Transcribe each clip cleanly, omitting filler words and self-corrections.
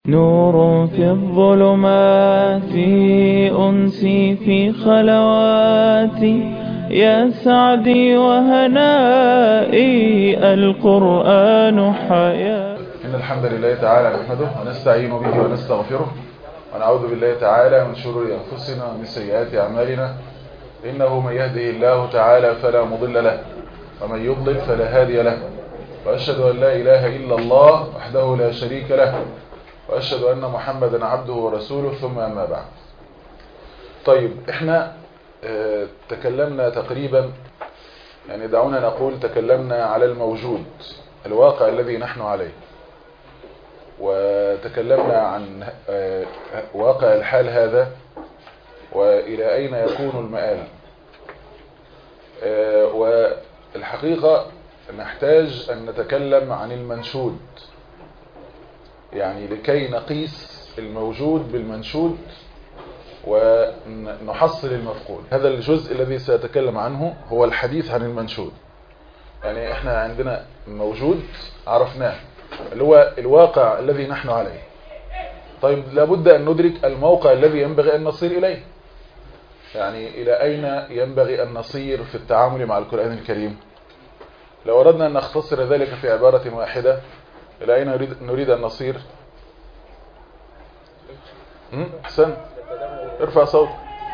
نور في الظلمات أنسي في خلواتي يا سعدي وهنائي القرآن حياة. إن الحمد لله تعالى نحمده ونستعين به ونستغفره ونعوذ بالله تعالى من شرور أنفسنا ومن سيئات أعمالنا. إنه من يهده الله تعالى فلا مضل له ومن يضلل فلا هادي له، وأشهد أن لا إله إلا الله وحده لا شريك له، وأشهد أن محمدا عبده ورسوله، ثم أما بعد. طيب احنا تكلمنا تقريبا، يعني دعونا نقول تكلمنا على الموجود، الواقع الذي نحن عليه، وتكلمنا عن واقع الحال هذا وإلى أين يكون المآل. والحقيقة نحتاج أن نتكلم عن المنشود، يعني لكي نقيس الموجود بالمنشود ونحصل المفقود. هذا الجزء الذي سأتكلم عنه هو الحديث عن المنشود. يعني احنا عندنا موجود عرفناه اللي هو الواقع الذي نحن عليه. طيب لابد أن ندرك الموقع الذي ينبغي أن نصير إليه، يعني إلى أين ينبغي أن نصير في التعامل مع القرآن الكريم. لو أردنا أن نختصر ذلك في عبارة واحدة، إلى أين نريد أن نصير؟ أحسن، ارفع صوت.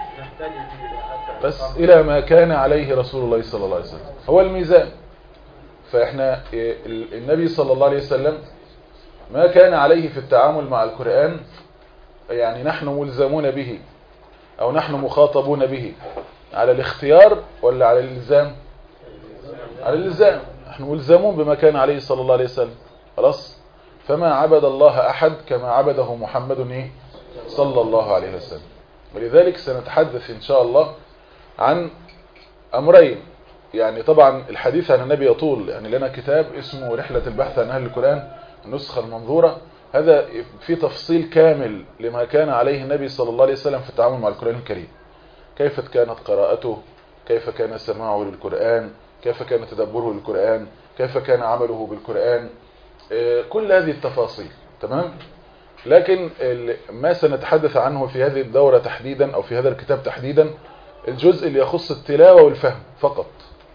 بس إلى ما كان عليه رسول الله صلى الله عليه وسلم، هو الميزان. فإحنا النبي صلى الله عليه وسلم ما كان عليه في التعامل مع القرآن، يعني نحن ملزمون به أو نحن مخاطبون به على الاختيار ولا على الإلزام؟ على الإلزام. نحن ملزمون بما كان عليه صلى الله عليه وسلم، خلاص. فما عبد الله أحد كما عبده محمد صلى الله عليه وسلم. ولذلك سنتحدث إن شاء الله عن أمرين. يعني طبعا الحديث عن النبي يطول، يعني لنا كتاب اسمه رحلة البحث عن أهل القرآن، النسخة المنظورة. هذا في تفصيل كامل لما كان عليه النبي صلى الله عليه وسلم في التعامل مع القرآن الكريم. كيف كانت قراءته، كيف كان سماعه للقرآن، كيف كان تدبره للقرآن، كيف كان عمله بالقرآن، كل هذه التفاصيل. تمام. لكن ما سنتحدث عنه في هذه الدورة تحديدا أو في هذا الكتاب تحديدا الجزء اللي يخص التلاوة والفهم فقط،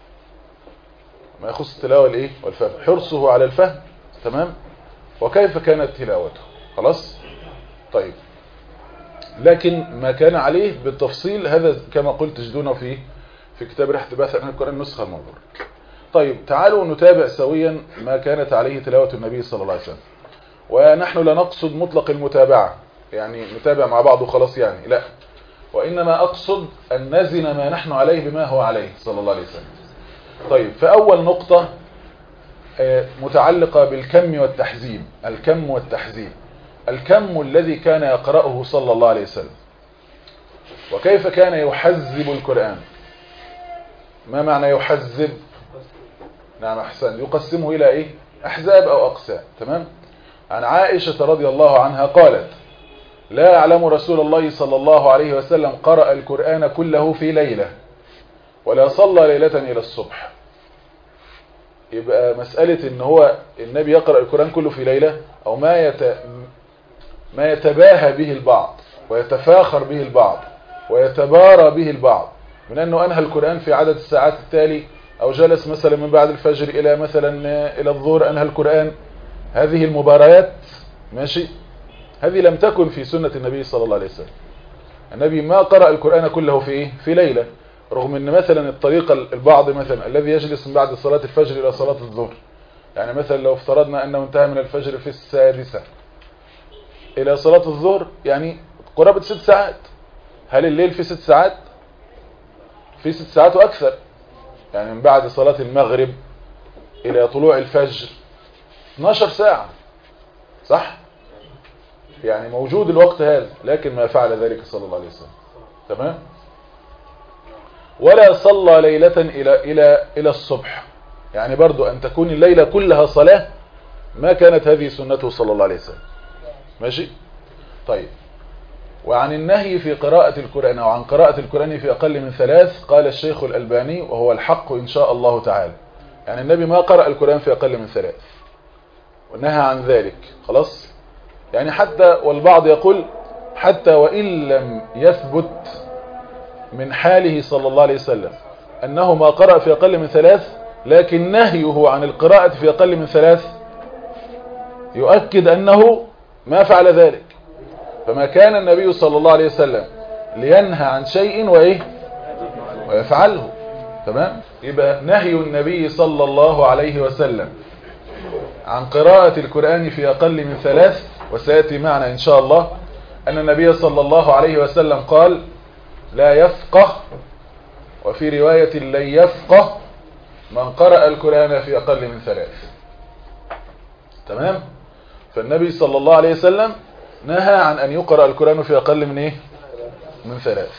ما يخص التلاوة والفهم، حرصه على الفهم. تمام. وكيف كانت تلاوته، خلاص. طيب، لكن ما كان عليه بالتفصيل هذا كما قلت تجدونه في كتاب رحلة البحث عن القرآن النسخة المنظورة. طيب تعالوا نتابع سويا ما كانت عليه تلاوة النبي صلى الله عليه وسلم. ونحن لا نقصد مطلق المتابعة، يعني نتابع مع بعض وخلاص، يعني لا، وإنما أقصد أن نزن ما نحن عليه بما هو عليه صلى الله عليه وسلم. طيب، فأول نقطة متعلقة بالكم والتحزيم. الكم والتحزيم، الكم الذي كان يقرأه صلى الله عليه وسلم، وكيف كان يحزب القرآن. ما معنى يحزب؟ نعم أحسن، يقسمه إلى أحزاب أو أقسام. تمام. عن عائشة رضي الله عنها قالت: لا أعلم رسول الله صلى الله عليه وسلم قرأ القرآن كله في ليلة ولا صلى ليلة إلى الصبح. يبقى مسألة إن هو النبي يقرأ القرآن كله في ليلة، أو ما يتباهى به البعض ويتفاخر به البعض ويتبارى به البعض من أنه أنهى القرآن في عدد الساعات التالي، أو جلس مثلا من بعد الفجر إلى مثلا إلى الظهر أنهى القرآن. هذه المباريات ماشي، هذه لم تكن في سنة النبي صلى الله عليه وسلم. النبي ما قرأ القرآن كله في ليلة، رغم ان مثلا الطريقة البعض مثلا الذي يجلس من بعد صلاة الفجر الى صلاة الظهر، يعني مثلا لو افترضنا انه انتهى من الفجر في 6 الى صلاة الظهر، يعني قرابة 6 ساعات. هل الليل في 6 ساعات؟ في 6 ساعات واكثر. يعني من بعد صلاة المغرب الى طلوع الفجر 12 ساعة، صح؟ يعني موجود الوقت هذا، لكن ما فعل ذلك صلى الله عليه وسلم. تمام. ولا صلى ليلة إلى الصبح، يعني برضو أن تكون الليلة كلها صلاة، ما كانت هذه سنته صلى الله عليه وسلم. ماشي. طيب، وعن النهي في قراءة القرآن أو عن قراءة القرآن في أقل من 3 قال الشيخ الألباني وهو الحق إن شاء الله تعالى. يعني النبي ما قرأ القرآن في أقل من 3 ونهى عن ذلك، خلاص. يعني حتى، والبعض يقول حتى وإن لم يثبت من حاله صلى الله عليه وسلم أنه ما قرأ في أقل من 3، لكن نهيه عن القراءة في أقل من 3 يؤكد أنه ما فعل ذلك. فما كان النبي صلى الله عليه وسلم لينهى عن شيء ويفعله. تمام؟ يبقى نهي النبي صلى الله عليه وسلم عن قراءة القرآن في أقل من 3، وسيأتي معنا إن شاء الله أن النبي صلى الله عليه وسلم قال لا يفقه، وفي رواية لن يفقه من قرأ القرآن في أقل من 3. تمام؟ فالنبي صلى الله عليه وسلم نهى عن أن يقرأ القرآن في أقل من إيه؟ من 3.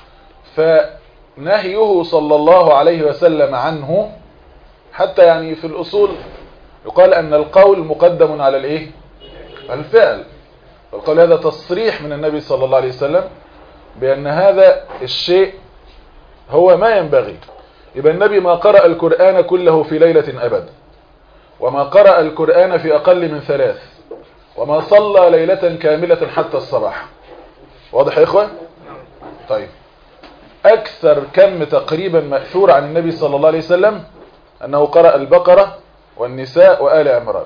فنهيه صلى الله عليه وسلم عنه، حتى يعني في الأصول يقال أن القول مقدم على الإيه؟ الفعل. والقول هذا تصريح من النبي صلى الله عليه وسلم بأن هذا الشيء هو ما ينبغي. يبقى النبي ما قرأ القرآن كله في ليلة أبدا، وما قرأ القرآن في أقل من 3، وما صلى ليلة كاملة حتى الصباح. واضح يا إخوة؟ طيب، أكثر كم تقريبا مأثور عن النبي صلى الله عليه وسلم أنه قرأ البقرة والنساء وآل عمران.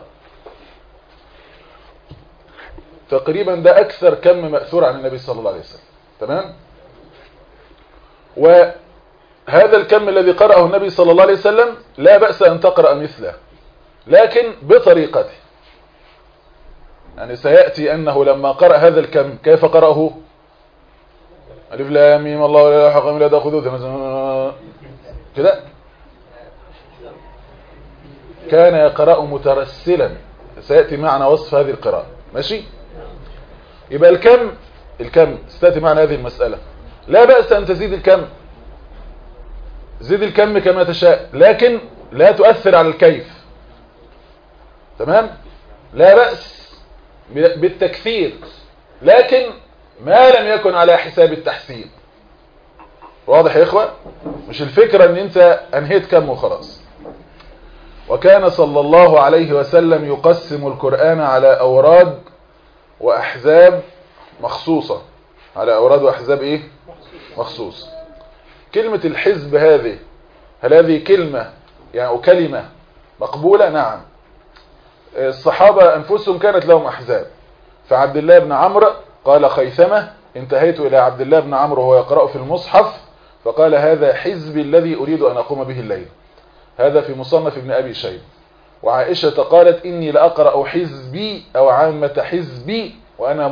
تقريبا ده أكثر كم مأثور عن النبي صلى الله عليه وسلم. تمام؟ وهذا الكم الذي قرأه النبي صلى الله عليه وسلم لا بأس أن تقرأ مثله، لكن بطريقته. يعني سيأتي أنه لما قرأ هذا الكم كيف قرأه؟ ألف لام ميم الله لا حق من لا تأخذه كده، كان يقرأ مترسلا. سيأتي معنا وصف هذه القراءة. ماشي؟ يبقى الكم ستأتي معنا هذه المسألة. لا بأس أن تزيد الكم، زيد الكم كما تشاء، لكن لا تؤثر على الكيف. تمام؟ لا بأس بالتكثير، لكن ما لم يكن على حساب التحسين. واضح يا إخوة؟ مش الفكرة أن أنت أنهيت كم وخلاص. وكان صلى الله عليه وسلم يقسم القرآن على أوراد وأحزاب مخصوصة. على أوراد وأحزاب إيه؟ مخصوص. كلمة الحزب هذه، هل هذه كلمة يعني كلمة مقبولة؟ نعم. الصحابة أنفسهم كانت لهم أحزاب. فعبد الله بن عمرو قال خيثمة انتهيت إلى عبد الله بن عمرو وهو يقرأ في المصحف فقال هذا حزبي الذي أريد أن أقوم به الليل. هذا في مصنف ابن أبي شيبة. وعائشة قالت إني لأقرأ حزبي أو عامة حزبي وأنا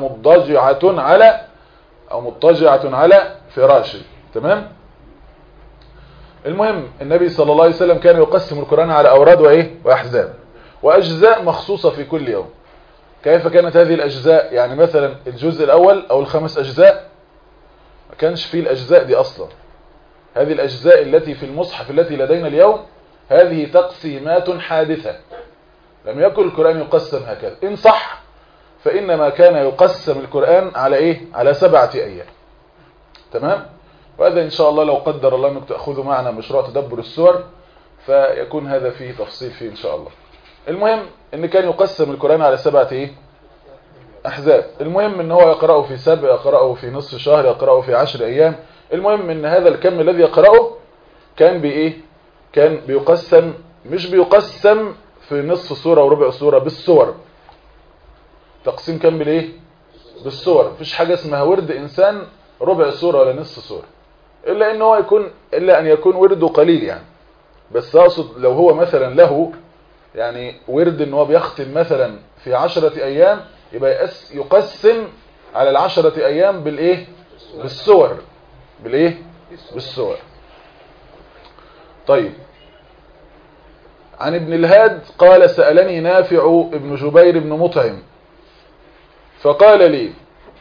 مضطجعة على فراشي. تمام؟ المهم النبي صلى الله عليه وسلم كان يقسم القرآن على أوراد وإيه؟ وأحزاب وأجزاء مخصوصة في كل يوم. كيف كانت هذه الأجزاء؟ يعني مثلا الجزء الأول أو ال5 أجزاء ما كانش فيه الأجزاء دي أصلا. هذه الأجزاء التي في المصحف التي لدينا اليوم هذه تقسيمات حادثة. لم يكن القرآن يقسم هكذا. إن صح فإنما كان يقسم القرآن على إيه؟ على 7 أيام. تمام؟ وهذا إن شاء الله لو قدر الله أنك تأخذوا معنا مشروع تدبر السور فيكون هذا فيه تفصيل فيه إن شاء الله. المهم ان كان يقسم القرآن على 7 ايه؟ احزاب. المهم ان هو يقرأه في 7، يقرأه في نصف شهر، يقرأه في 10 ايام. المهم ان هذا الكم الذي يقرأه كان بايه؟ كان بيقسم، مش بيقسم في نصف سورة وربع سورة، بالسور. تقسيم كم بالايه؟ بالسور. مفيش حاجة اسمها ورد انسان ربع سورة ولا نصف سورة، الا ان يكون ورده قليل يعني. بس اقصد لو هو مثلا له يعني ورد ان هو بيختم مثلا في 10 ايام يبقى يقسم على ال10 ايام بالايه؟ بالسور. بالايه؟ بالسور. طيب، عن ابن الهاد قال سألني نافع ابن جبير بن مطعم فقال لي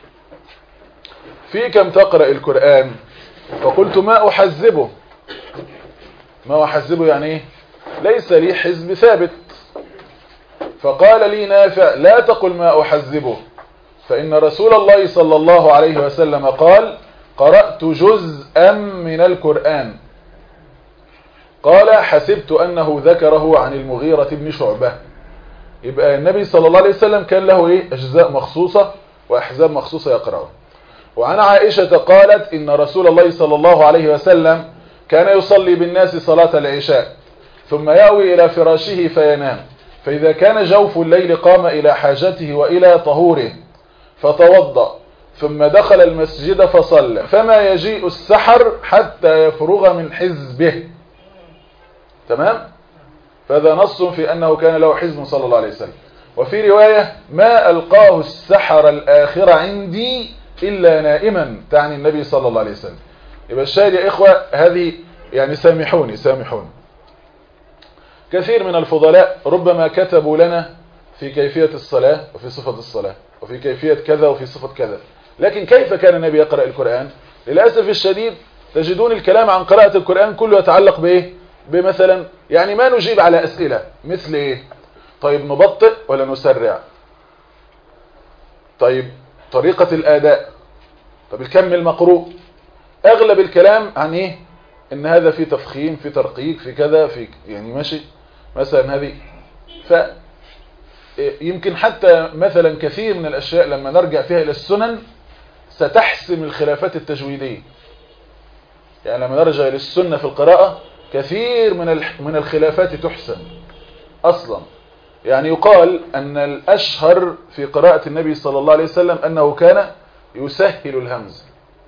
في كم تقرأ القرآن؟ فقلت ما أحزبه. ما أحزبه يعني ايه؟ ليس لي حزب ثابت. فقال لي نافع لا تقل ما أحزبه فإن رسول الله صلى الله عليه وسلم قال قرأت جزءا من القرآن. قال حسبت أنه ذكره عن المغيرة بن شعبة. يبقى النبي صلى الله عليه وسلم كان له ايه اجزاء مخصوصة واحزاب مخصوصة يقرأها. وعن عائشة قالت ان رسول الله صلى الله عليه وسلم كان يصلي بالناس صلاة العشاء ثم يأوي الى فراشه فينام، فاذا كان جوف الليل قام الى حاجته والى طهوره فتوضأ ثم دخل المسجد فصلى، فما يجيء السحر حتى يفرغ من حزبه. تمام؟ فهذا نص في أنه كان له حزب صلى الله عليه وسلم. وفي رواية ما ألقاه السحر الآخر عندي إلا نائما، تعني النبي صلى الله عليه وسلم. يبقى الشاهد يا إخوة هذه يعني سامحوني كثير من الفضلاء ربما كتبوا لنا في كيفية الصلاة وفي صفة الصلاة وفي كيفية كذا وفي صفة كذا، لكن كيف كان النبي يقرأ القرآن؟ للأسف الشديد تجدون الكلام عن قراءة القرآن كله يتعلق بإيه؟ بمثلا يعني ما نجيب على أسئلة مثل إيه؟ طيب نبطئ ولا نسرع؟ طيب طريقة الأداء؟ طب الكم المقروء؟ أغلب الكلام عن إيه؟ إن هذا في تفخيم في ترقيق في كذا في يعني ماشي مثلا هذه. يمكن حتى مثلا كثير من الأشياء لما نرجع فيها إلى السنن ستحسم الخلافات التجويدية. يعني لما نرجع للسنة في القراءة كثير من الخلافات تحسن أصلا. يعني يقال أن الأشهر في قراءة النبي صلى الله عليه وسلم أنه كان يسهل الهمز.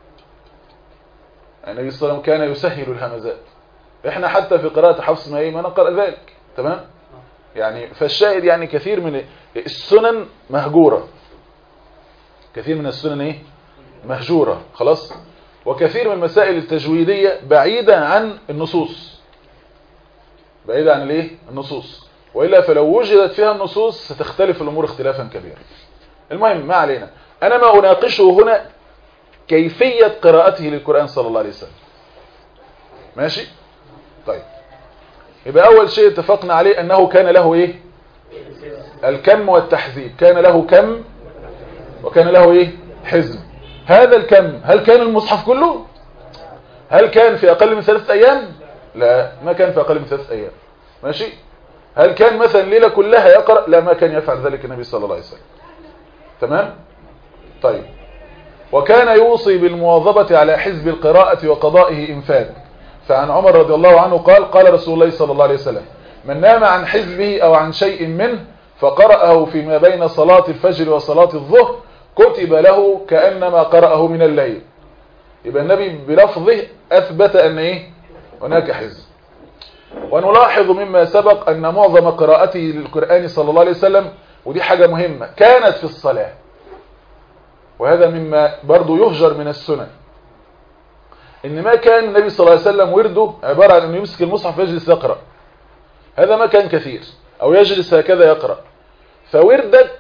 النبي صلى الله عليه وسلم كان يسهل الهمزات. إحنا حتى في قراءة حفص ما نقرأ ذلك. تمام؟ يعني فالشاهد يعني كثير من السنن مهجورة، كثير من السنن ايه مهجورة خلاص. وكثير من المسائل التجويدية بعيدة عن النصوص، بعيدة عن الايه النصوص، وإلا فلو وجدت فيها النصوص ستختلف الأمور اختلافا كبيرا. المهم ما علينا، أنا ما أناقشه هنا كيفية قراءته للقرآن صلى الله عليه وسلم. ماشي؟ طيب يبقى أول شيء اتفقنا عليه أنه كان له إيه الكم والتحذيب، كان له كم وكان له إيه حزم. هذا الكم هل كان المصحف كله؟ هل كان في أقل من 3 أيام؟ لا، ما كان في أقل من 3 أيام. ماشي؟ هل كان مثلا ليلة كلها يقرأ؟ لا، ما كان يفعل ذلك النبي صلى الله عليه وسلم. تمام؟ طيب وكان يوصي بالمواظبة على حزب القراءة وقضائه إن فات. فعن عمر رضي الله عنه قال رسول الله صلى الله عليه وسلم: من نام عن حزبه أو عن شيء منه فقرأه فيما بين صلاة الفجر وصلاة الظهر كتب له كأنما قرأه من الليل. يبقى النبي بلفظه أثبت أن إيه هناك حزب. ونلاحظ مما سبق أن معظم قراءته للقرآن صلى الله عليه وسلم، ودي حاجة مهمة، كانت في الصلاة. وهذا مما برضو يهجر من السنن، إن ما كان النبي صلى الله عليه وسلم ورده عبارة عن أنه يمسك المصحف ويجلس يقرأ، هذا ما كان كثير، أو يجلس هكذا يقرأ. فوردك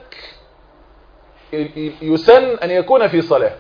يسن أن يكون في صلاة.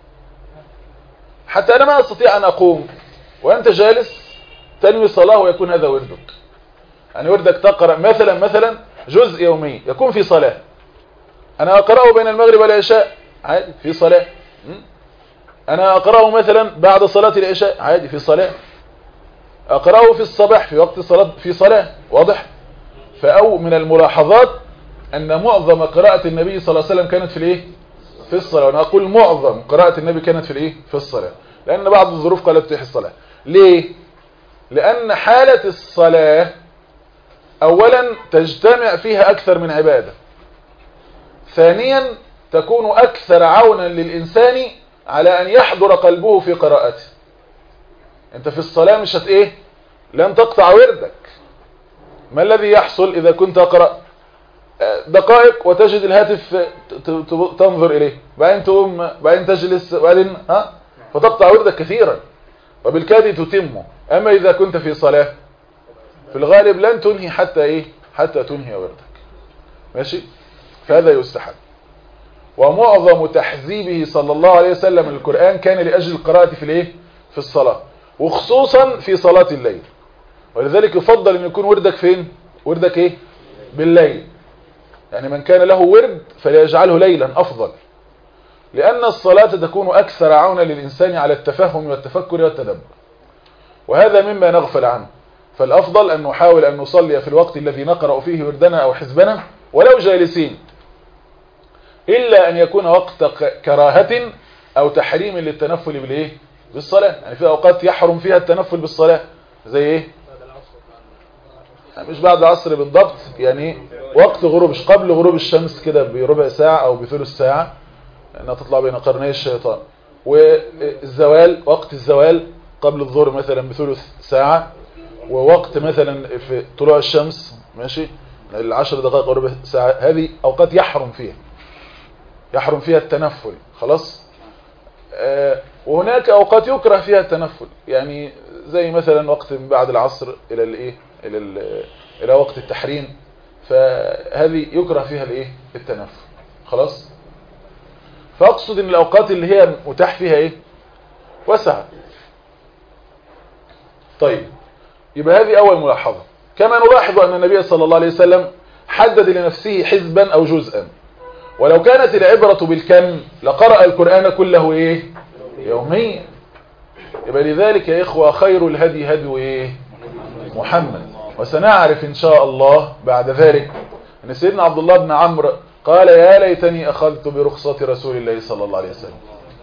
حتى أنا ما أستطيع أن أقوم وأنت جالس تنوي صلاة ويكون هذا وردك. يعني وردك تقرأ مثلا جزء يومي يكون في صلاة. أنا أقرأه بين المغرب والعشاء عادي في صلاة. أنا أقرأه مثلا بعد صلاة العشاء عادي في صلاة. أقرأه في الصباح في وقت الصلاة في صلاة. واضح؟ فأو من الملاحظات أن معظم قراءة النبي صلى الله عليه وسلم كانت في الإيه؟ في الصلاة. وأنا أقول معظم قراءة النبي كانت في الإيه؟ في الصلاة، لأن بعض الظروف قالت تفتح الصلاة. ليه؟ لأن حالة الصلاة أولا تجتمع فيها أكثر من عبادة، ثانيا تكون أكثر عونا للإنسان على أن يحضر قلبه في قراءته. أنت في الصلاة مش إيه؟ لن تقطع وردك. ما الذي يحصل إذا كنت تقرأ دقائق وتجد الهاتف تنظر إليه، بعدين تقوم، بعدين تجلس، بعدين فتقطع وردك كثيرا وبالكاد تتمه. أما إذا كنت في صلاة في الغالب لن تنهي حتى إيه؟ حتى تنهي وردك. ماشي؟ فهذا يستحب. ومعظم تحذيبه صلى الله عليه وسلم القرآن كان لأجل القراءة في الإيه؟ في الصلاة، وخصوصا في صلاة الليل. ولذلك يفضل أن يكون وردك فين؟ وردك إيه؟ بالليل. يعني من كان له ورد فليجعله ليلا أفضل، لأن الصلاة تكون أكثر عونا للإنسان على التفهم والتفكر والتدبر، وهذا مما نغفل عنه. فالأفضل أن نحاول أن نصلي في الوقت الذي نقرأ فيه وردنا أو حزبنا ولو جالسين، إلا أن يكون وقت كراهة أو تحريم للتنفل بالإيه؟ بالصلاة. يعني في أوقات يحرم فيها التنفل بالصلاة، زي إيه؟ مش بعد العصر بالضبط، يعني وقت غروب، قبل غروب الشمس كده بربع ساعة أو بثلث ساعة، أنها تطلع بين قرني الشيطان. والزوال، وقت الزوال قبل الظهر مثلا بثلث ساعة، ووقت مثلا في طلوع الشمس ماشي 10 دقائق أو ربع ساعة. هذه أوقات يحرم فيها التنفل خلاص. وهناك أوقات يكره فيها التنفل، يعني زي مثلا وقت بعد العصر إلى الإيه إلى وقت التحريم، فهذه يكره فيها الإيه التنفل خلاص. فأقصد إن الأوقات اللي هي متاح فيها إيه وسعة. طيب، يبقى هذه أول ملاحظة. كما نلاحظ أن النبي صلى الله عليه وسلم حدد لنفسه حزبا أو جزءا، ولو كانت العبرة بالكم لقرأ القرآن كله إيه يوميا. يبقى لذلك يا إخوة خير الهدي هدي إيه محمد. وسنعرف إن شاء الله بعد ذلك أن سيدنا عبد الله بن عمرو قال يا ليتني أخذت برخصة رسول الله صلى الله عليه وسلم.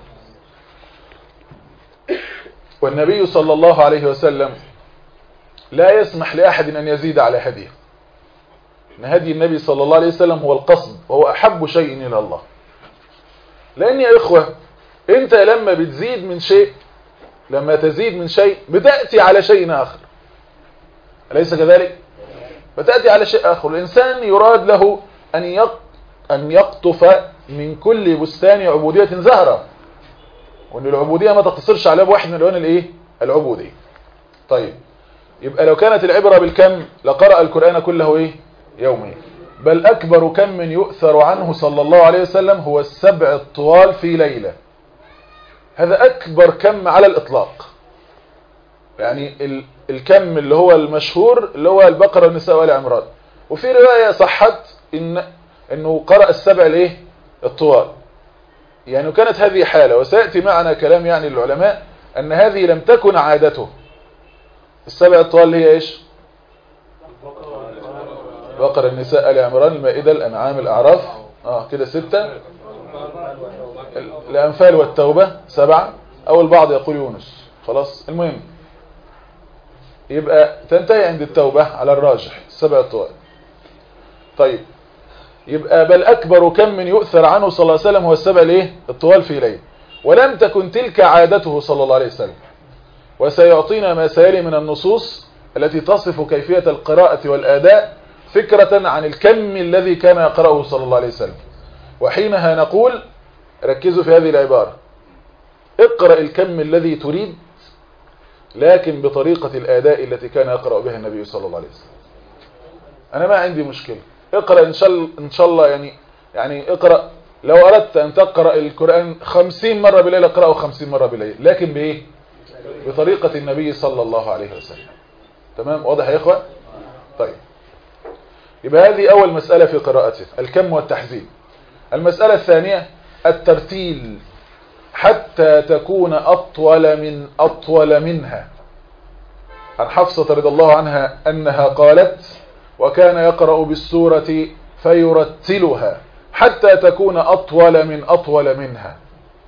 والنبي صلى الله عليه وسلم لا يسمح لأحد أن يزيد على هديه. إن هدي النبي صلى الله عليه وسلم هو القصد، وهو أحب شيء إلى الله. لأن يا إخوة أنت لما بتزيد من شيء، لما تزيد من شيء بتأتي على شيء آخر، أليس كذلك؟ بتأتي على شيء آخر. الإنسان يراد له أن يقطف من كل بستان عبودية زهرة، وأن العبودية ما تقتصرش على واحد من الألوان الإيه؟ العبودية. طيب، يبقى لو كانت العبرة بالكم لقرأ القرآن كله إيه؟ يوميا. بل أكبر كم يؤثر عنه صلى الله عليه وسلم هو 7 الطوال في ليلة. هذا أكبر كم على الإطلاق. يعني الكم اللي هو المشهور اللي هو البقرة والنساء وآل عمران. وفي رواية صحت إنه قرأ 7 الإيه؟ الطوال. يعني كانت هذه حالة، وسيأتي معنا كلام يعني العلماء أن هذه لم تكن عادته. 7 الطوال اللي هي إيش؟ بقرة النساء آل عمران المائدة الأنعام الأعراف كده 6. الأنفال والتوبة 7، أو البعض يقول يونس. خلاص، المهم يبقى تنتهي عند التوبة على الراجح 7 الطوال. طيب، يبقى بل أكبر كم يؤثر عنه صلى الله عليه وسلم هو 7 الإيه؟ الطوال في ليل. ولم تكن تلك عادته صلى الله عليه وسلم. وسيعطينا ما سيلي من النصوص التي تصف كيفية القراءة والأداء فكرة عن الكم الذي كان يقرأه صلى الله عليه وسلم. وحينها نقول ركزوا في هذه العبارة: اقرأ الكم الذي تريد، لكن بطريقة الأداء التي كان يقرأ بها النبي صلى الله عليه وسلم. أنا ما عندي مشكلة، اقرأ إن شاء الله يعني اقرأ. لو أردت أن تقرأ القرآن 50 مرة بالليل اقرأه 50 مرة بالليل، لكن بإيه؟ بطريقة النبي صلى الله عليه وسلم. تمام؟ واضح يا إخوة؟ طيب، يبقى هذه أول مسألة في قراءته، الكم والتحزين. المسألة الثانية الترتيل حتى تكون أطول منها. عن حفصة رضي الله عنها أنها قالت: وكان يقرأ بالسورة فيرتلها حتى تكون أطول منها.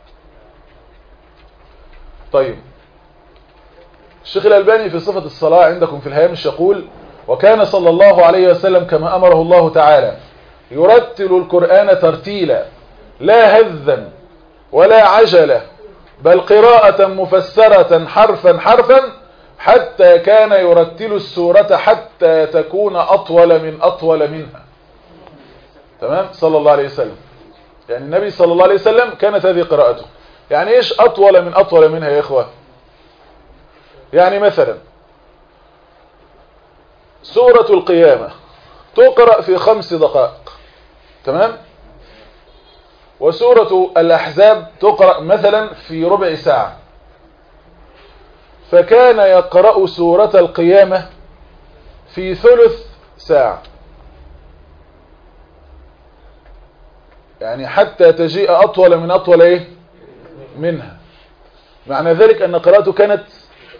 طيب، الشيخ الألباني في صفة الصلاة عندكم في الهامش يقول: وكان صلى الله عليه وسلم كما أمره الله تعالى يرتل القرآن ترتيلا، لا هذا ولا عجلة، بل قراءة مفسرة حرفا حرفا، حتى كان يرتل السورة حتى تكون أطول منها. تمام؟ صلى الله عليه وسلم. يعني النبي صلى الله عليه وسلم كانت هذه قراءته. يعني إيش أطول منها يا إخوة؟ يعني مثلا سورة القيامة تقرأ في 5 دقائق، تمام؟ وسورة الأحزاب تقرأ مثلا في ربع ساعة. فكان يقرأ سورة القيامة في ثلث ساعة، يعني حتى تجيء أطول منها. معنى ذلك أن قراءته كانت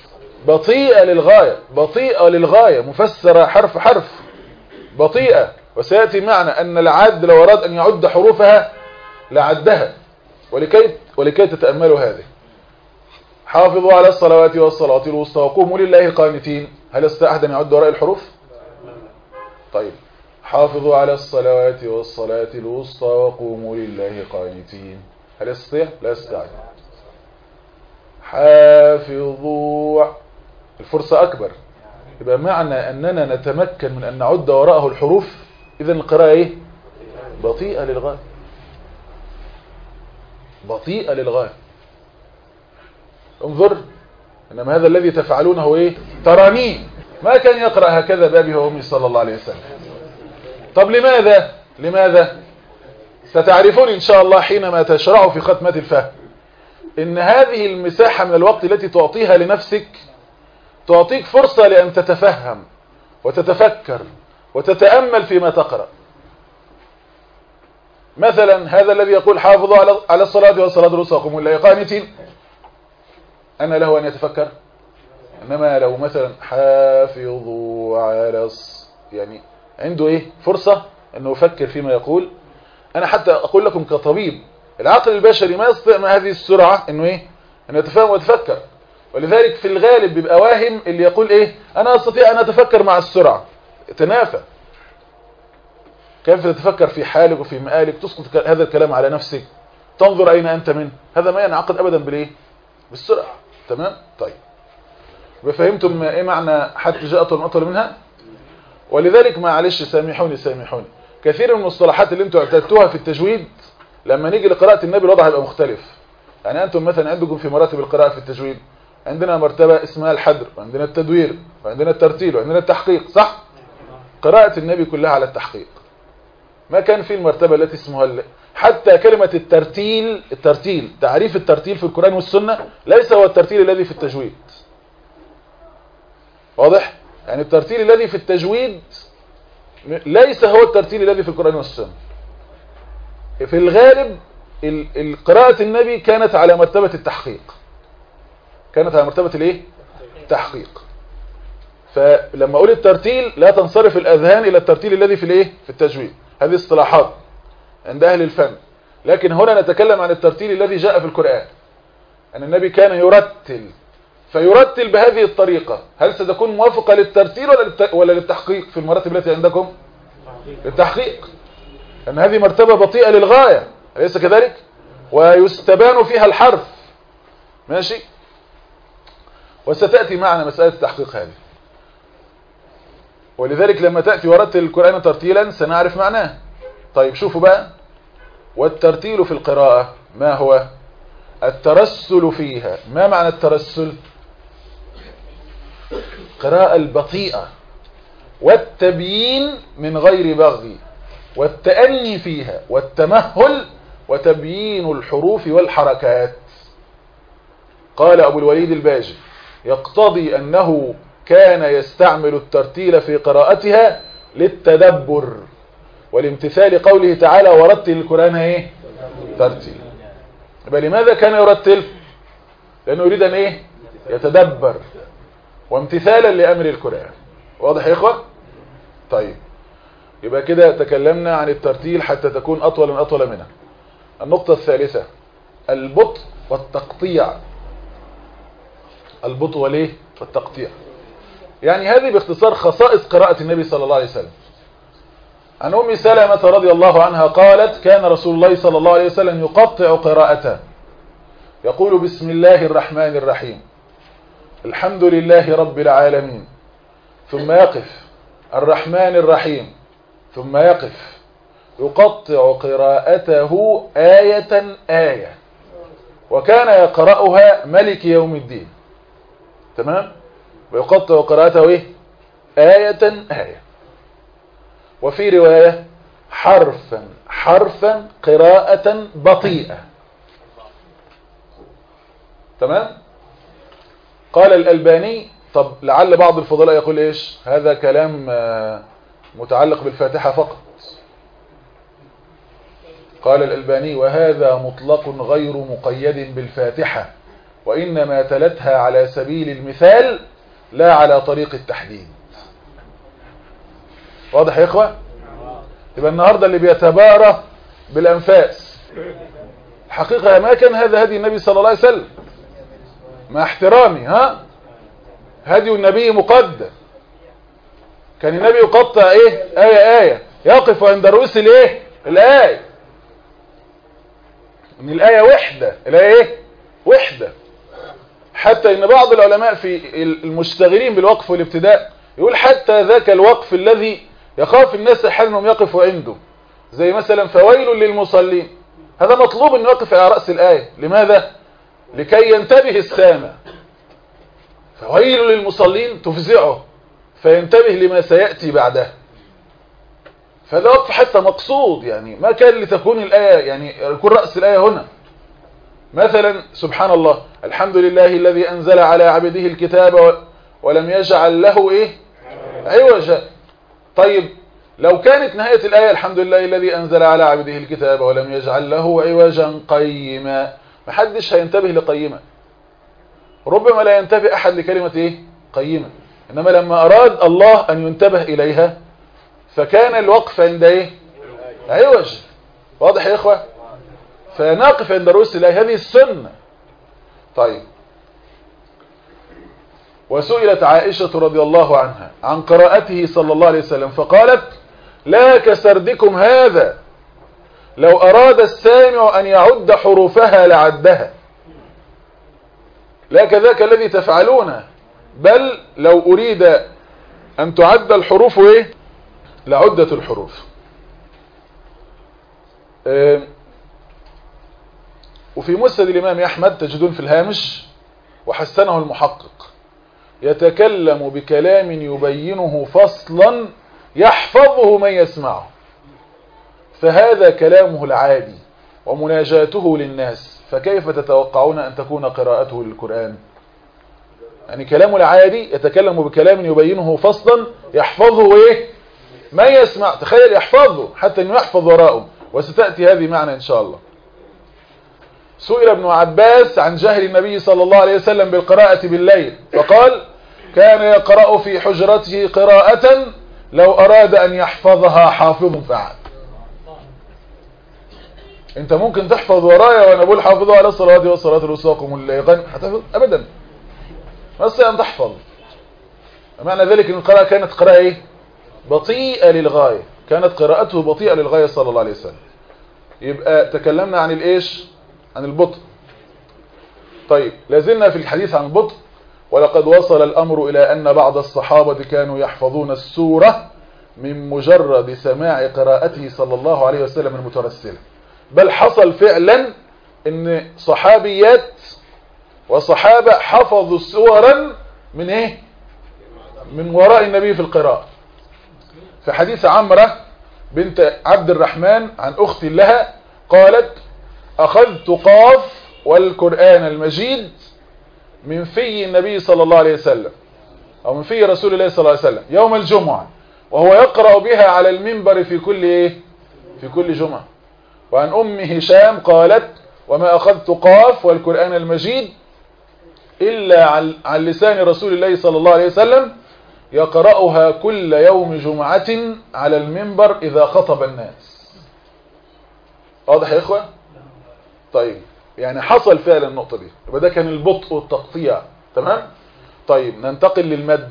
بطيئة للغاية، مفسرة حرف حرف، بطيئة. وسيأتي معنى أن العد لو أراد أن يعد حروفها لعدها. ولكي تتأملوا هذه: حافظوا على الصلوات والصلاة الوسطى وقوموا لله قانتين. هل يستطيع أحد أن يعد وراء الحروف؟ طيب، حافظوا على الصلوات والصلاة الوسطى وقوموا لله قانتين. هل يستطيع؟ لا يستطيع. حافظوا، الفرصة أكبر. يبقى معنى أننا نتمكن من أن نعد وراءه الحروف، إذن القراءة إيه؟ بطيئة للغاية، بطيئة للغاية. انظر، إنما هذا الذي تفعلونه إيه؟ ترانيه ما كان يقرأ هكذا بأبي وأمي صلى الله عليه وسلم. طب لماذا؟ ستعرفون إن شاء الله حينما تشرعوا في ختمة الفهم إن هذه المساحة من الوقت التي تعطيها لنفسك تعطيك فرصة لأن تتفهم وتتفكر وتتأمل فيما تقرأ. مثلا هذا الذي يقول حافظوا على الصلاة والصلاة الوسطى وقوموا لله قانتين، أنا له أن يتفكر. إنما لو مثلا حافظوا على يعني عنده إيه؟ فرصة أنه يفكر فيما يقول. أنا حتى أقول لكم كطبيب، العقل البشري ما يستطيع مع هذه السرعة أنه إيه؟ أنه يتفهم ويتفكر. ولذلك في الغالب بيبقى واهم اللي يقول إيه؟ أنا أستطيع أن أتفكر مع السرعة. تنافى. كيف تتفكر في حالك وفي مآلك، تسقط هذا الكلام على نفسك، تنظر أين أنت منه. هذا ما ينعقد أبدا بالإيه؟ بالسرعة. تمام؟ طيب، فهمتم إيه معنى حتى جاءت المطل منها؟ ولذلك معلش سامحوني كثير من المصطلحات اللي انتوا اعتدتوها في التجويد لما نيجي لقراءة النبي الوضع هيبقى مختلف. يعني أنتم مثلا عندكم في مراتب القراءة في التجويد عندنا مرتبة اسمها الحدر، وعندنا التدوير، وعندنا الترتيل، وعندنا التحقيق، صح؟ قراءة النبي كلها على التحقيق. ما كان في المرتبة التي اسمها حتى كلمة الترتيل، تعريف الترتيل في القرآن والسنة ليس هو الترتيل الذي في التجويد. واضح؟ يعني الترتيل الذي في التجويد ليس هو الترتيل الذي في القرآن والسنة. في الغالب قراءة النبي كانت على مرتبة التحقيق. كانت على مرتبة الايه؟ التحقيق. فلما اقول الترتيل لا تنصرف الاذهان الى الترتيل الذي في الايه؟ في التجويد. هذه اصطلاحات عند اهل الفن. لكن هنا نتكلم عن الترتيل الذي جاء في القرآن، ان النبي كان يرتل، فيرتل بهذه الطريقة. هل ستكون موافقة للترتيل ولا للتحقيق في المراتب التي عندكم؟ للتحقيق، لأن هذه مرتبة بطيئة للغاية، أليس كذلك؟ ويستبان فيها الحرف. ماشي؟ وستأتي معنا مسألة التحقيق هذه. ولذلك لما تأتي ورتل القرآن ترتيلا سنعرف معناه. طيب شوفوا بقى، والترتيل في القراءة ما هو؟ الترسل فيها. ما معنى الترسل؟ قراءة البطيئة، والتبيين من غير بغي، والتأني فيها، والتمهل، وتبيين الحروف والحركات. قال أبو الوليد الباجي: يقتضي أنه كان يستعمل الترتيل في قراءتها للتدبر والامتثال قوله تعالى: ورتل القرآن ايه؟ ترتيل. يبقى لماذا كان يرتل؟ لأنه يريد أن ايه؟ يتدبر، وامتثالا لأمر القرآن. واضح يا إخوة؟ طيب، يبقى كده تكلمنا عن الترتيل حتى تكون أطول من أطول منها. النقطة الثالثة: البطء والتقطيع. البطء والإيه؟ والتقطيع. يعني هذه باختصار خصائص قراءة النبي صلى الله عليه وسلم. عن أم سلمة رضي الله عنها قالت: كان رسول الله صلى الله عليه وسلم يقطع قراءته، يقول: بسم الله الرحمن الرحيم، الحمد لله رب العالمين، ثم يقف، الرحمن الرحيم، ثم يقف، يقطع قراءته آية آية، وكان يقرأها ملك يوم الدين. تمام؟ ويقطع قراءته ايه؟ آية آية. وفي رواية: حرفا حرفا قراءة بطيئة. تمام؟ قال الألباني: طب لعل بعض الفضلاء يقول ايش؟ هذا كلام متعلق بالفاتحة فقط. قال الألباني: وهذا مطلق غير مقيد بالفاتحة، وإنما تلتها على سبيل المثال لا على طريق التحديد. واضح يا إخوة؟ يبقى النهاردة اللي بيتبارى بالأنفاس. الحقيقة ما كان هذا هدي النبي صلى الله عليه وسلم، مع احترامي هدي النبي مقدم. كان النبي يقطع آية يقف عند رؤوس الآية. ان الآية وحدة، الآية وحدة. حتى ان بعض العلماء في المشتغلين بالوقف والابتداء يقول حتى ذاك الوقف الذي يخاف الناس احيانا انهم يقفوا عنده، زي مثلا فويل للمصلين، هذا مطلوب انه يقف على رأس الآية. لماذا؟ لكي ينتبه السامع. فويل للمصلين تفزعه فينتبه لما سيأتي بعده. فهذا وقف حتى مقصود، يعني ما كان لتكون الآية يعني يكون رأس الآية هنا. مثلا سبحان الله، الحمد لله الذي أنزل على عبده الكتاب ولم يجعل له عوجا. طيب لو كانت نهاية الآية الحمد لله الذي أنزل على عبده الكتاب ولم يجعل له عوجا قيما، محدش هينتبه لقيما. ربما لا ينتبه أحد لكلمة قيما. إنما لما أراد الله أن ينتبه إليها فكان الوقف عند عوج. واضح يا إخوة؟ فنقف عند رؤوس الآية، هذه السنة. طيب، وسئلت عائشة رضي الله عنها عن قراءته صلى الله عليه وسلم فقالت لا كسردكم هذا، لو أراد السامع أن يعد حروفها لعدها، لا كذاك الذي تفعلونه، بل لو أريد أن تعد الحروف لعدة الحروف. وفي مسند الإمام أحمد تجدون في الهامش وحسنه المحقق يتكلم بكلام يبينه فصلا يحفظه من يسمعه، فهذا كلامه العادي ومناجاته للناس، فكيف تتوقعون أن تكون قراءته للقرآن؟ يعني كلامه العادي يتكلم بكلام يبينه فصلا يحفظه من يسمع. تخيل يحفظه حتى أنه يحفظ وراءه، وستأتي هذه معنا إن شاء الله. سئل ابن عباس عن جهل النبي صلى الله عليه وسلم بالقراءة بالليل فقال كان يقرأ في حجرته قراءة لو أراد أن يحفظها حافظ فعل. انت ممكن تحفظ ورايا وانا بقول حافظوا على الصلوات والصلاة الوسطى وقوموا الليل هتحفظ ابدا، بس ان تحفظ. معنى ذلك ان القراءة كانت قراءة بطيئة للغاية، كانت قراءته بطيئة للغاية صلى الله عليه وسلم. يبقى تكلمنا عن عن البطء. طيب لازلنا في الحديث عن البطء. ولقد وصل الأمر إلى أن بعض الصحابة كانوا يحفظون السورة من مجرد سماع قراءته صلى الله عليه وسلم المترسلة. بل حصل فعلا ان صحابيات وصحابة حفظوا سورا من وراء النبي في القراءة. في حديث عمرة بنت عبد الرحمن عن أخت لها قالت أخذت قاف والقرآن المجيد من في النبي صلى الله عليه وسلم أو من في رسول الله صلى الله عليه وسلم يوم الجمعة وهو يقرأ بها على المنبر في كل جمعة. وعن أم هشام قالت وما أخذت قاف والقرآن المجيد إلا عن لسان رسول الله صلى الله عليه وسلم يقرأها كل يوم جمعة على المنبر إذا خطب الناس. واضح يا إخوة؟ طيب يعني حصل فعلا النقطة دي. يبقى ده كان البطء والتقطيع. تمام؟ طيب ننتقل للمد.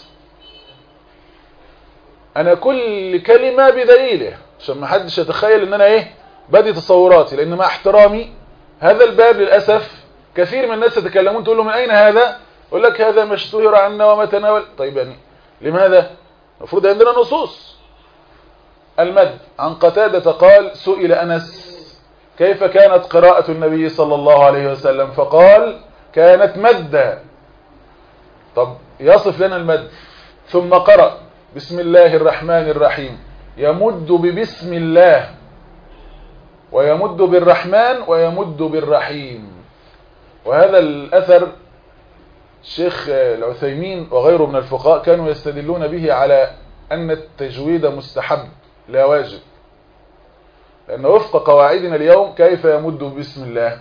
أنا كل كلمة بدليله عشان ما حدش يتخيل ان انا بدي تصوراتي، لان مع احترامي هذا الباب للأسف كثير من الناس يتكلمون تقول له من اين هذا؟ يقول لك هذا ما اشتهر عنا وما تناول. طيب يعني لماذا؟ المفروض عندنا نصوص. المد عن قتادة قال سئل أنس كيف كانت قراءة النبي صلى الله عليه وسلم فقال كانت مدا. طب يصف لنا المد. ثم قرأ بسم الله الرحمن الرحيم يمد ببسم الله ويمد بالرحمن ويمد بالرحيم. وهذا الأثر الشيخ العثيمين وغيره من الفقهاء كانوا يستدلون به على أن التجويد مستحب لا واجب، لأن وفق قواعدنا اليوم كيف يمد بسم الله؟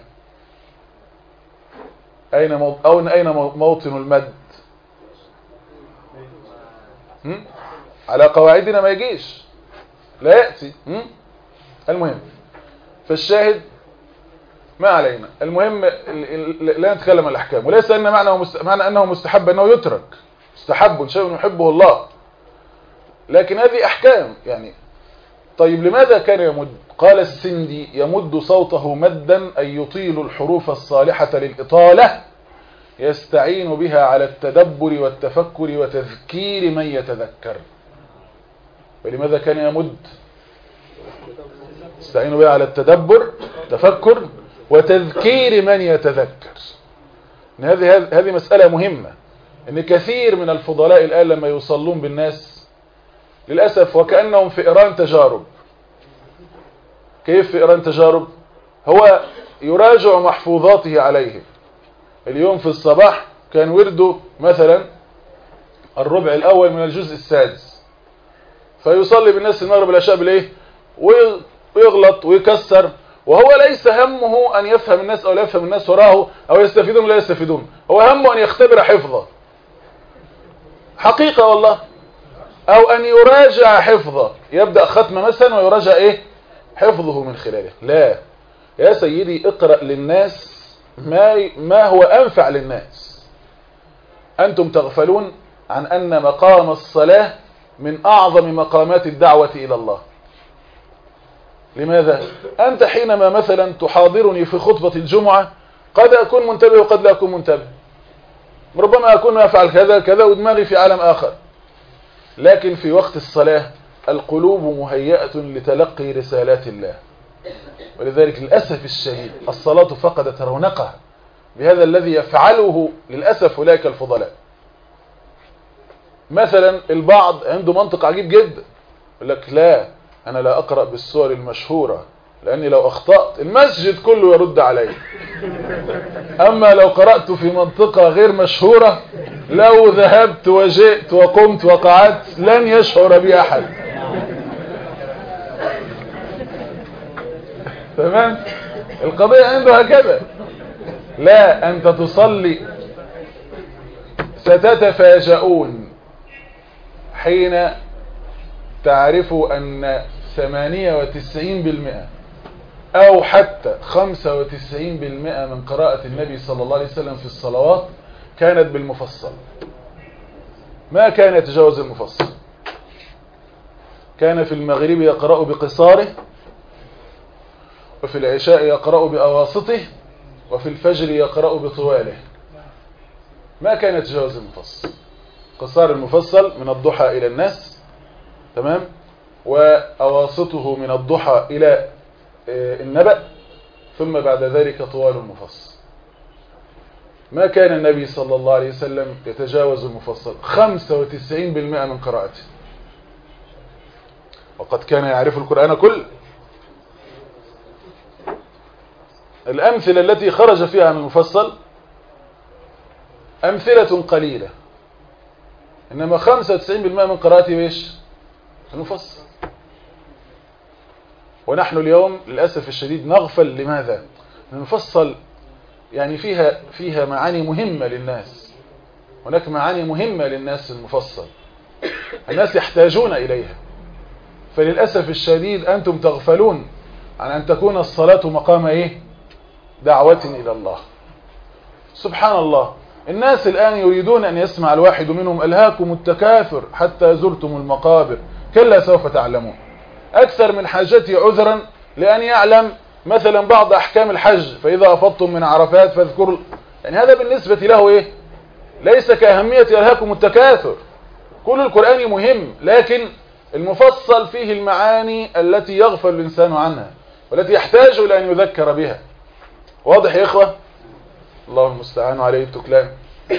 أين موطن المد؟ على قواعدنا ما يجيش. لا يأتي. المهم، فالشاهد ما علينا. المهم لا نتكلم عن الأحكام، وليس أن معنى أنه مستحب أنه يترك، مستحب شيء يحبه الله، لكن هذه أحكام يعني. طيب لماذا كان يمد؟ قال السندي: يمد صوته مدا أي يطيل الحروف الصالحة للإطالة يستعين بها على التدبر والتفكر وتذكير من يتذكر. ولماذا كان يمد؟ يستعين بها على التدبر، تفكر، وتذكير من يتذكر. هذه مسألة مهمة، ان كثير من الفضلاء الآن لما يصلون بالناس للأسف وكأنهم فئران تجارب. كيف فئران تجارب؟ هو يراجع محفوظاته عليهم. اليوم في الصباح كان ورده مثلا الربع الأول من الجزء السادس، فيصلي بالناس المغرب والعشاء بالايه، ويغلط ويكسر، وهو ليس همه أن يفهم الناس أو لا يفهم الناس وراه أو يستفيدون ولا يستفيدون، هو همه أن يختبر حفظه حقيقة والله، أو أن يراجع حفظه، يبدأ ختمة مثلا ويراجع إيه حفظه من خلاله. لا يا سيدي، اقرأ للناس ما هو أنفع للناس. أنتم تغفلون عن أن مقام الصلاة من أعظم مقامات الدعوة إلى الله. لماذا؟ أنت حينما مثلا تحاضرني في خطبة الجمعة قد أكون منتبه وقد لا أكون منتبه، ربما أكون أفعل كذا كذا ودماغي في عالم آخر، لكن في وقت الصلاة القلوب مهيئة لتلقي رسالات الله. ولذلك للأسف الشديد الصلاة فقدت رونقها بهذا الذي يفعله للأسف أولئك الفضلاء. مثلا البعض عنده منطق عجيب جدا، يقول لك لا أنا لا أقرأ بالسور المشهورة لأني لو أخطأت المسجد كله يرد علي، أما لو قرأت في منطقة غير مشهورة لو ذهبت وجئت وقمت وقعدت لن يشعر بي أحد. تمام؟ القضية عنده هكذا. لا، أنت تصلي ستتفاجؤون حين تعرفوا أن 98% أو حتى 95% من قراءة النبي صلى الله عليه وسلم في الصلوات كانت بالمفصل، ما كان يتجاوز المفصل. كان في المغرب يقرأ بقصاره، وفي العشاء يقرأ بأواسطه، وفي الفجر يقرأ بطواله، ما كان يتجاوز المفصل. قصار المفصل من الضحى إلى الناس، تمام، وأواسطه من الضحى إلى النبأ، ثم بعد ذلك طوال المفصل. ما كان النبي صلى الله عليه وسلم يتجاوز المفصل 95% من قراءته، وقد كان يعرف القرآن كله. الأمثلة التي خرج فيها من المفصل أمثلة قليلة، إنما 95% من قراءته ايش؟ المفصل. ونحن اليوم للأسف الشديد نغفل. لماذا؟ المفصل يعني فيها معاني مهمة للناس، هناك معاني مهمة للناس المفصل، الناس يحتاجون إليها. فللأسف الشديد أنتم تغفلون عن أن تكون الصلاة مقام إيه؟ دعوة إلى الله. سبحان الله، الناس الآن يريدون أن يسمع الواحد منهم ألهاكم التكاثر حتى زرتم المقابر كلا سوف تعلمون. أكثر من حاجتي عذرا لأن يعلم مثلا بعض أحكام الحج، فإذا أفضتم من عرفات فاذكروا، يعني هذا بالنسبة له إيه؟ ليس كأهمية ألهاكم التكاثر. كل القرآن مهم، لكن المفصل فيه المعاني التي يغفل الإنسان عنها والتي يحتاج إلى أن يذكر بها. واضح يا إخوة؟ الله المستعان عليه التكلان.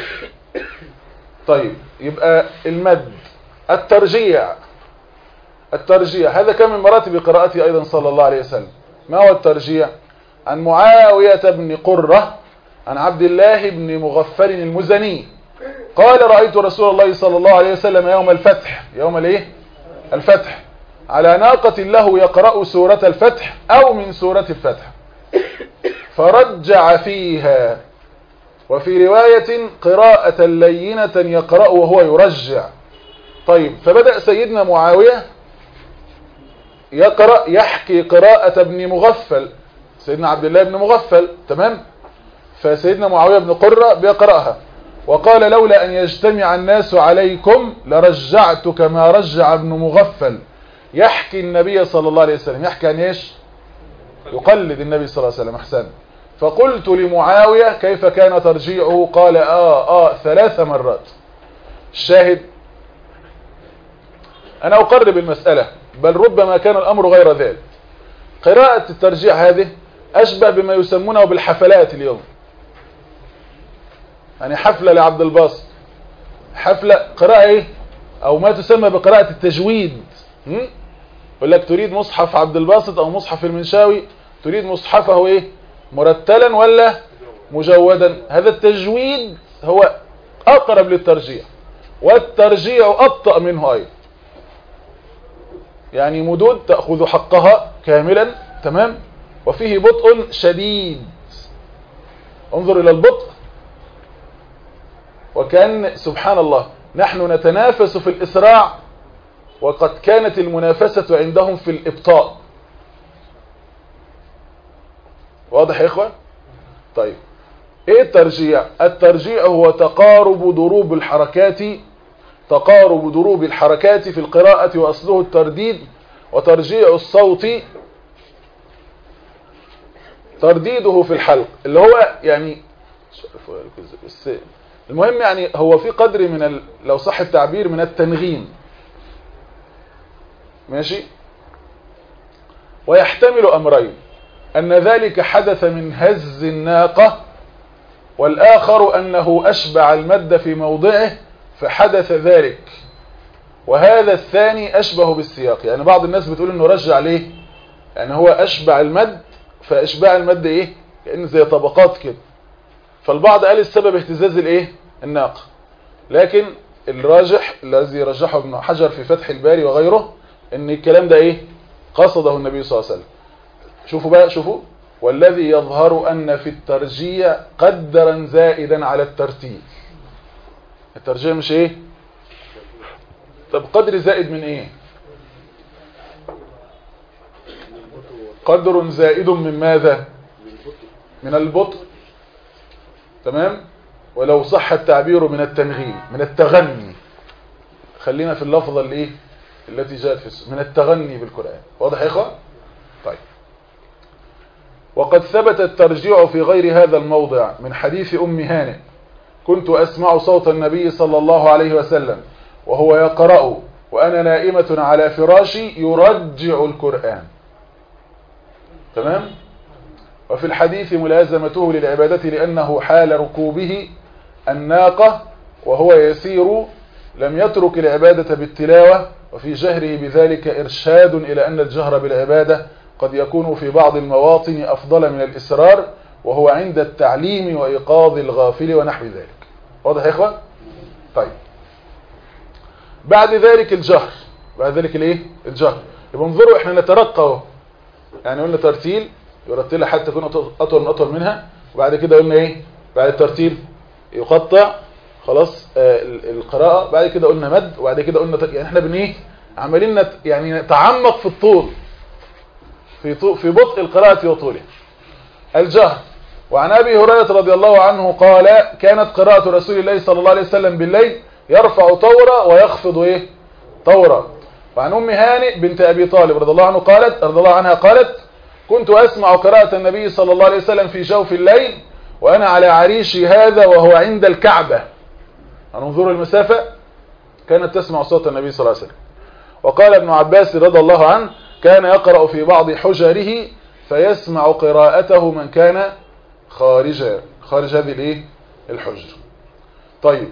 طيب، يبقى المد، الترجيع هذا كان من مراتب قراءته أيضا صلى الله عليه وسلم. ما هو الترجيع؟ عن معاوية بن قرة عن عبد الله بن مغفل المزني قال رأيت رسول الله صلى الله عليه وسلم يوم الفتح، يوم الايه؟ الفتح، على ناقة له يقرأ سورة الفتح أو من سورة الفتح، فرجع فيها، وفي رواية قراءة لينة يقرأ وهو يرجع. طيب، فبدأ سيدنا معاوية يقرأ يحكي قراءة ابن مغفل، سيدنا عبد الله بن مغفل، تمام؟ فسيدنا معاوية بن قرة بيقرأها، وقال لولا أن يجتمع الناس عليكم لرجعت كما رجع ابن مغفل، يحكي النبي صلى الله عليه وسلم. يحكي عن ايش؟ يقلد النبي صلى الله عليه وسلم. احسن. فقلت لمعاوية كيف كان ترجيعه؟ قال 3 مرات. الشاهد أنا أقرب المسألة، بل ربما كان الأمر غير ذلك. قراءة الترجيع هذه أشبه بما يسمونه بالحفلات اليوم، يعني حفلة لعبد الباسط، حفلة قراءة ايه؟ او ما تسمى بقراءة التجويد. يقول لك تريد مصحف عبد الباسط او مصحف المنشاوي، تريد مصحفه ايه؟ مرتلا ولا مجودا؟ هذا التجويد هو اقرب للترجيع، والترجيع ابطأ منه ايضا، يعني مدود تأخذ حقها كاملا، تمام، وفيه بطء شديد. انظر الى البطء، وكان سبحان الله نحن نتنافس في الإسراع، وقد كانت المنافسة عندهم في الإبطاء. واضح يا إخوة؟ طيب إيه الترجيع؟ الترجيع هو تقارب ضروب الحركات في القراءة، وأصله الترديد، وترجيع الصوت ترديده في الحلق، اللي هو يعني المهم يعني هو في قدر من لو صح التعبير من التنغيم، ماشي. ويحتمل أمرين، أن ذلك حدث من هز الناقة، والآخر أنه أشبع المد في موضعه فحدث ذلك، وهذا الثاني أشبه بالسياق. يعني بعض الناس بتقول إنه رجع ليه، يعني هو أشبع المد، فإشباع المد إيه؟ كأنه زي طبقات كده. فالبعض قال السبب اهتزاز الإيه؟ الناقة، لكن الراجح الذي رجحه ابن حجر في فتح الباري وغيره ان الكلام ده ايه؟ قصده النبي صلى الله عليه وسلم. شوفوا بقى، شوفوا، والذي يظهر ان في الترجيع قدرا زائدا على الترتيب. الترجيع مش ايه؟ طب قدر زائد من ايه؟ قدر زائد من ماذا؟ من البطء، تمام. ولو صح التعبير من التنغيم، من التغني، خلينا في اللفظة اللي ايه التي جاءت في من التغني بالقرآن. واضح يا اخوة؟ طيب. وقد ثبت الترجيع في غير هذا الموضع من حديث أم هانئ: كنت أسمع صوت النبي صلى الله عليه وسلم وهو يقرأ وأنا نائمة على فراشي يرجع القرآن، تمام. وفي الحديث ملازمته للعبادة لأنه حال ركوبه الناقة وهو يسير لم يترك العبادة بالتلاوة، وفي جهره بذلك إرشاد إلى أن الجهر بالعبادة قد يكون في بعض المواطن أفضل من الإسرار، وهو عند التعليم وإيقاظ الغافل ونحو ذلك. واضح يا إخوة؟ طيب. بعد ذلك الجهر، بعد ذلك الإيه؟ الجهر. يبقى انظروا إحنا نترقى، يعني قلنا ترتيل يرتلها حتى تكون أطول من أطول منها، وبعد كده قلنا إيه؟ بعد الترتيل يقطع خلاص القراءة، بعد كده قلنا مد، وبعد كده قلنا يعني احنا بنيه عمالين يعني نتعمق في الطول، في بطء القراءة وطولها. الجهر. وعن أبي هريرة رضي الله عنه قال: كانت قراءة رسول الله صلى الله عليه وسلم بالليل يرفع طورا ويخفض ايه؟ طورا. وعن أم هانئ بنت أبي طالب رضي الله عنها قالت: كنت أسمع قراءة النبي صلى الله عليه وسلم في جوف الليل وأنا على عريشي هذا وهو عند الكعبة. انظروا المسافة، كانت تسمع صوت النبي صلى الله عليه وسلم. وقال ابن عباس رضي الله عنه: كان يقرأ في بعض حجره فيسمع قراءته من كان خارج هذه الايه؟ الحجر. طيب،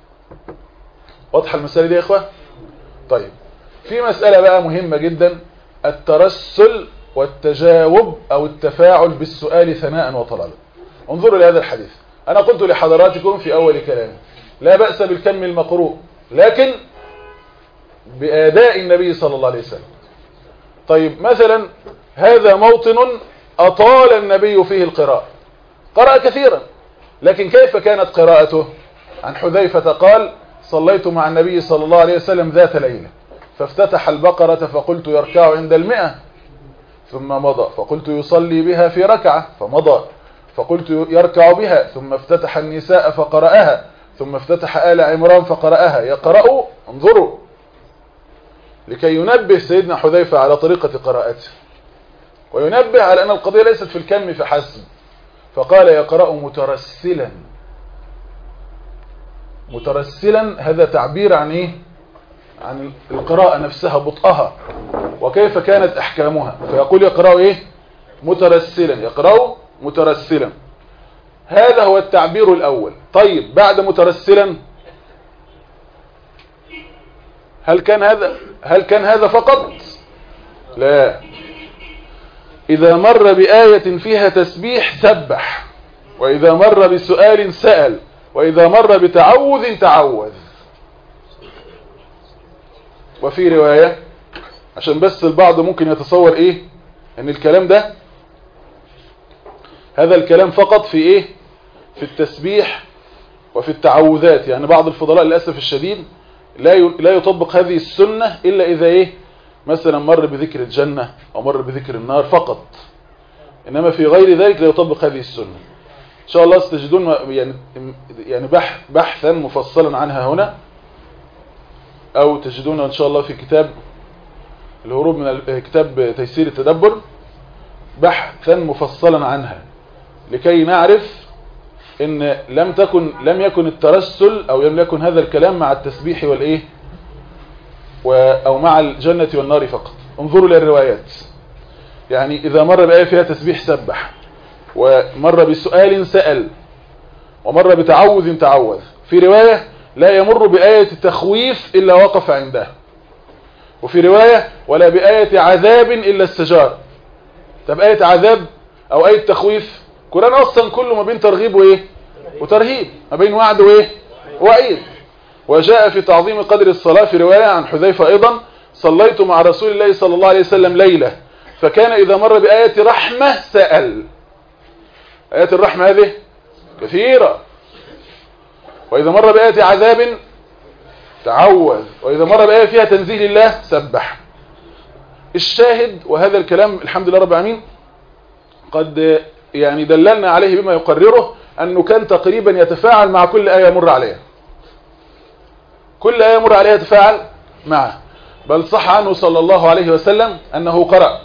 واضحه المسألة دي يا اخوة؟ طيب، في مسألة بقى مهمة جدا: الترسل والتجاوب او التفاعل بالسؤال ثناء وطلبا. انظروا لهذا الحديث. انا قلت لحضراتكم في اول كلامي لا بأس بالكم المقروء، لكن بأداء النبي صلى الله عليه وسلم. طيب، مثلا هذا موطن أطال النبي فيه القراءة، قرأ كثيرا، لكن كيف كانت قراءته؟ عن حذيفة قال: صليت مع النبي صلى الله عليه وسلم ذات ليلة فافتتح البقرة فقلت يركع عند 100 ثم مضى، فقلت يصلي بها في ركعة فمضى، فقلت يركع بها، ثم افتتح النساء فقرأها، ثم افتتح آل عمران فقرأها. يقرأ، انظروا، لكي ينبه سيدنا حذيفة على طريقة قراءته، وينبه على أن القضية ليست في الكم فحسب، فقال يقرأ مترسلا. مترسلا هذا تعبير عن ايه؟ عن القراءة نفسها، بطئها وكيف كانت احكامها، فيقول يقرأ ايه؟ مترسلا، يقرأ مترسلا. هذا هو التعبير الاول. طيب بعد مترسلا هل كان هذا فقط؟ لا، اذا مر بآية فيها تسبيح سبح، واذا مر بسؤال سأل، واذا مر بتعوذ تعوذ. وفي رواية، عشان بس البعض ممكن يتصور ايه ان الكلام ده، هذا الكلام فقط في ايه؟ في التسبيح وفي التعوذات. يعني بعض الفضلاء للأسف الشديد لا يطبق هذه السنة إلا إذا ايه؟ مثلا مر بذكر الجنة أو مر بذكر النار فقط، إنما في غير ذلك لا يطبق هذه السنة. إن شاء الله ستجدون يعني بحثا مفصلا عنها هنا، أو تجدون إن شاء الله في كتاب الهروب من كتاب تيسير التدبر بحثا مفصلا عنها، لكي نعرف إن لم يكن الترسل أو لم يكن هذا الكلام مع التسبيح والإيه أو مع الجنة والنار فقط. انظروا للروايات، يعني إذا مر بآية فيها تسبيح سبح، ومر بسؤال سأل، ومر بتعوذ تعوذ. في رواية لا يمر بآية تخويف إلا وقف عندها، وفي رواية ولا بآية عذاب إلا استجار. طب آية عذاب أو آية تخويف، القرآن أصلا كله ما بين ترغيب وإيه وترهيب، ما بين وعد وإيه وعيد. وجاء في تعظيم قدر الصلاة في رواية عن حذيفة أيضا: صليت مع رسول الله صلى الله عليه وسلم ليلة، فكان إذا مر بآية رحمة سأل. آيات الرحمة هذه كثيرة، وإذا مر بآية عذاب تعوذ، وإذا مر بآية فيها تنزيل الله سبح. الشاهد، وهذا الكلام الحمد لله رب العالمين قد يعني دللنا عليه بما يقرره، أنه كان تقريبا يتفاعل مع كل آية يمر عليها، كل آية يمر عليها يتفاعل معه. بل صح عنه صلى الله عليه وسلم أنه قرأ: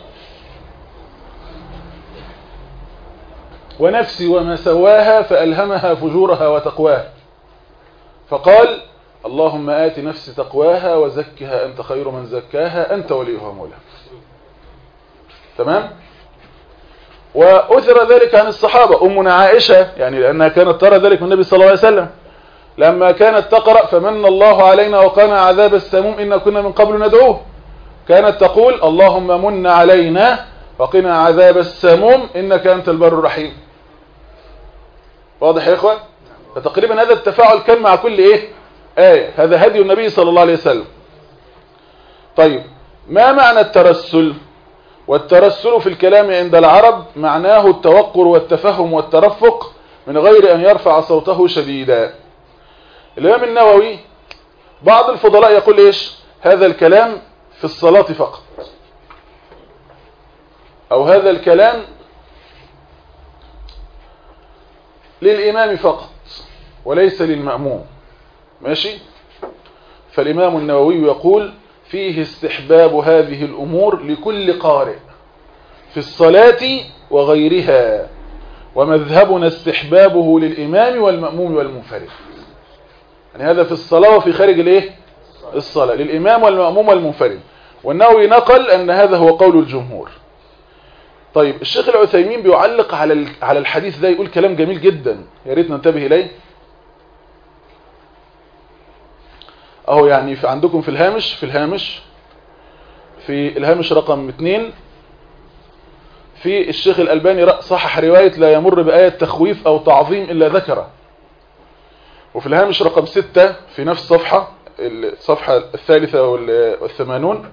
ونفسي وما سواها فألهمها فجورها وتقواها، فقال: اللهم آت نفسي تقواها وزكها أنت خير من زكاها أنت وليها ومولاها. تمام؟ وأثر ذلك عن الصحابة. أمنا عائشة يعني لأنها كانت ترى ذلك من النبي صلى الله عليه وسلم، لما كانت تقرأ: فمن الله علينا وقنا عذاب السموم إن كنا من قبل ندعوه، كانت تقول: اللهم من علينا وقنا عذاب السموم إنك أنت البر الرحيم. واضح يا إخوة؟ فتقريبا هذا التفاعل كان مع كل إيه؟ آية. هذا هدي النبي صلى الله عليه وسلم. طيب، ما معنى الترسل؟ والترسل في الكلام عند العرب معناه التوقر والتفهم والترفق من غير أن يرفع صوته شديدا. الإمام النووي بعض الفضلاء يقول إيش؟ هذا الكلام في الصلاة فقط، أو هذا الكلام للإمام فقط وليس للمأموم. ماشي؟ فالإمام النووي يقول: فيه استحباب هذه الأمور لكل قارئ في الصلاة وغيرها، ومذهبنا استحبابه للإمام والمأموم والمنفرد. يعني هذا في الصلاة وفي خارج الايه؟ الصلاة، للإمام والمأموم والمنفرد. والنووي نقل أن هذا هو قول الجمهور. طيب، الشيخ العثيمين بيعلق على الحديث ده، يقول كلام جميل جدا، يا ريت ننتبه إليه. اهو يعني عندكم في الهامش رقم 2 في الشيخ الألباني صحح رواية: لا يمر بآية تخويف أو تعظيم إلا ذكره. وفي الهامش رقم 6 في نفس الصفحة 83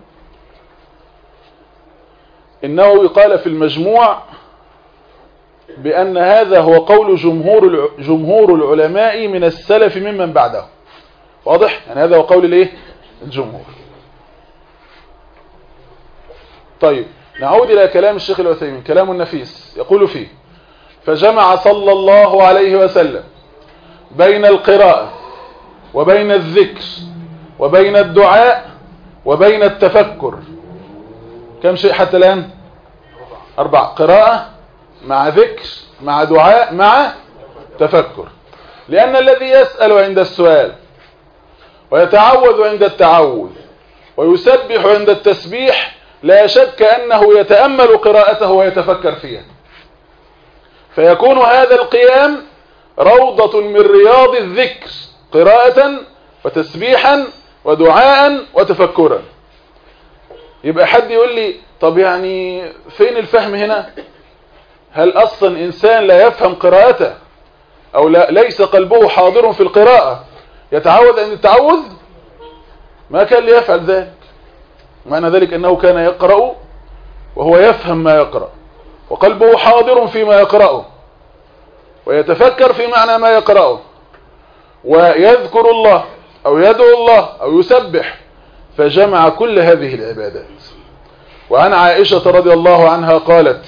النووي قال في المجموع بأن هذا هو قول جمهور العلماء من السلف ممن بعده. واضح؟ يعني هذا هو قول الايه؟ الجمهور. طيب نعود إلى كلام الشيخ العثيمين، كلام النفيس يقول فيه: فجمع صلى الله عليه وسلم بين القراءة وبين الذكر وبين الدعاء وبين التفكر. كم شيء حتى الآن؟ 4: قراءة مع ذكر مع دعاء مع تفكر. لأن الذي يسأل عند السؤال ويتعوذ عند التعوذ ويسبح عند التسبيح لا شك أنه يتأمل قراءته ويتفكر فيها، فيكون هذا القيام روضة من رياض الذكر، قراءة وتسبيحا ودعاء وتفكرا. يبقى حد يقول لي: طب يعني فين الفهم هنا؟ هل أصلا إنسان لا يفهم قراءته أو ليس قلبه حاضر في القراءة يتعوذ عند التعوذ؟ ما كان ليفعل ذلك. معنى ذلك أنه كان يقرأ وهو يفهم ما يقرأ وقلبه حاضر فيما يقرأه ويتفكر في معنى ما يقرأه ويذكر الله أو يدعو الله أو يسبح، فجمع كل هذه العبادات. وعن عائشة رضي الله عنها قالت: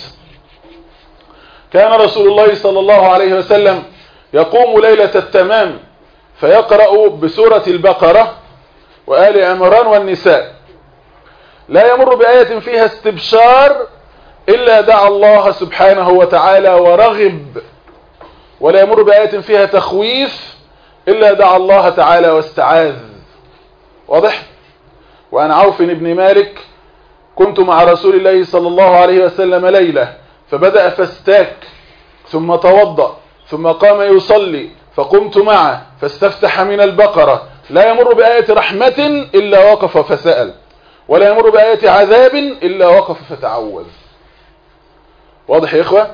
كان رسول الله صلى الله عليه وسلم يقوم ليلة التمام فيقرأ بسورة البقرة وآل عمران والنساء، لا يمر بآية فيها استبشار إلا دعا الله سبحانه وتعالى ورغب، ولا يمر بآية فيها تخويف إلا دعا الله تعالى واستعاذ. واضح؟ وعن عوف بن مالك: كنت مع رسول الله صلى الله عليه وسلم ليلة فبدأ فاستاك ثم توضأ ثم قام يصلي فقمت معه فاستفتح من البقرة، لا يمر بآية رحمة إلا وقف فسأل، ولا يمر بآية عذاب إلا وقف فتعوذ. واضح يا إخوة؟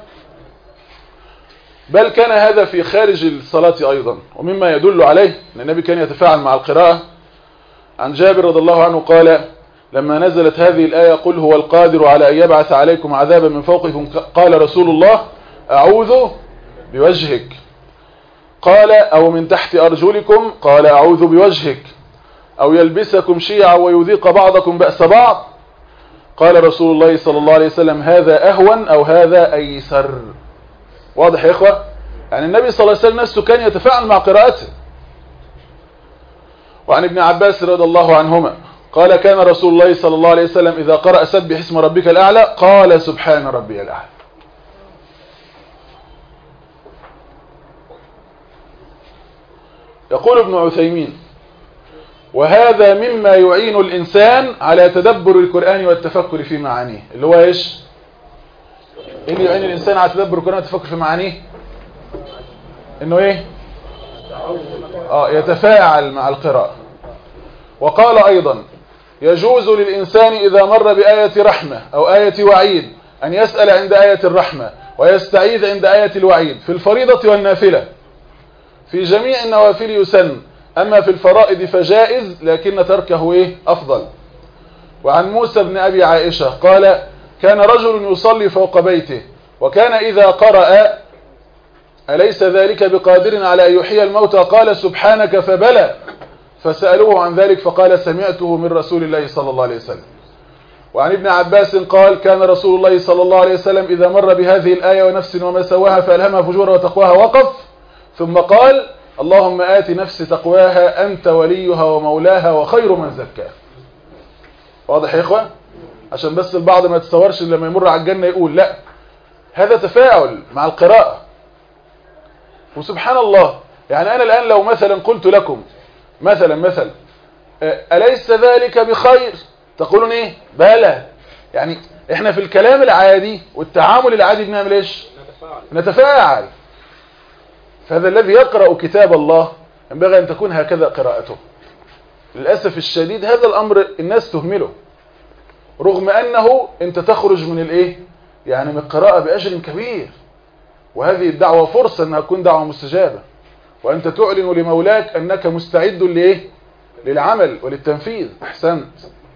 بل كان هذا في خارج الصلاة أيضا. ومما يدل عليه أن النبي كان يتفاعل مع القراءة، عن جابر رضي الله عنه قال: لما نزلت هذه الآية: قل هو القادر على أن يبعث عليكم عذابا من فوقكم، قال رسول الله: أعوذ بوجهك. قال: أو من تحت أرجلكم، قال: أعوذ بوجهك. أو يلبسكم شيعا ويذيق بعضكم بأس بعض، قال رسول الله صلى الله عليه وسلم: هذا أهون أو هذا أيسر. واضح يا إخوة؟ يعني النبي صلى الله عليه وسلم نفسه كان يتفاعل مع قراءته. وعن ابن عباس رضي الله عنهما قال: كان رسول الله صلى الله عليه وسلم إذا قرأ سبح اسم ربك الأعلى قال: سبحان ربي الأعلى. يقول ابن عثيمين: وهذا مما يعين الإنسان على تدبر القرآن والتفكر في معانيه. اللي هو إيش؟ إيه اللي يعين الإنسان على تدبر القرآن والتفكر في معانيه؟ إنه إيه؟ يتفاعل مع القراءة. وقال أيضا: يجوز للإنسان إذا مر بآية رحمة أو آية وعيد أن يسأل عند آية الرحمة ويستعيذ عند آية الوعيد في الفريضة والنافلة. في جميع النوافل يسن، أما في الفرائض فجائز، لكن تركه أفضل. وعن موسى بن أبي عائشة قال: كان رجل يصلي فوق بيته، وكان إذا قرأ: أليس ذلك بقادر على أن يحيي الموتى، قال: سبحانك فبلى. فسألوه عن ذلك فقال: سمعته من رسول الله صلى الله عليه وسلم. وعن ابن عباس قال: كان رسول الله صلى الله عليه وسلم إذا مر بهذه الآية: ونفس وما سواها فألهمها فجورها وتقواها، وقف ثم قال: اللهم آت نفس تقواها أنت وليها ومولاها وخير من زكاها. واضح يا إخوة؟ عشان بس البعض ما يتصورش لما يمر على الجنة يقول لا، هذا تفاعل مع القراءة. وسبحان الله، يعني أنا الآن لو مثلا قلت لكم مثلا أليس ذلك بخير، تقولون إيه؟ بلى. يعني إحنا في الكلام العادي والتعامل العادي بنعمل إيش؟ نتفاعل. فهذا الذي يقرأ كتاب الله ينبغي أن تكون هكذا قراءته. للأسف الشديد هذا الأمر الناس تهمله، رغم أنه أنت تخرج من يعني من القراءة بأجر كبير، وهذه الدعوة فرصة أنها تكون دعوة مستجابة، وأنت تعلن لمولاك أنك مستعد للعمل وللتنفيذ. أحسنت.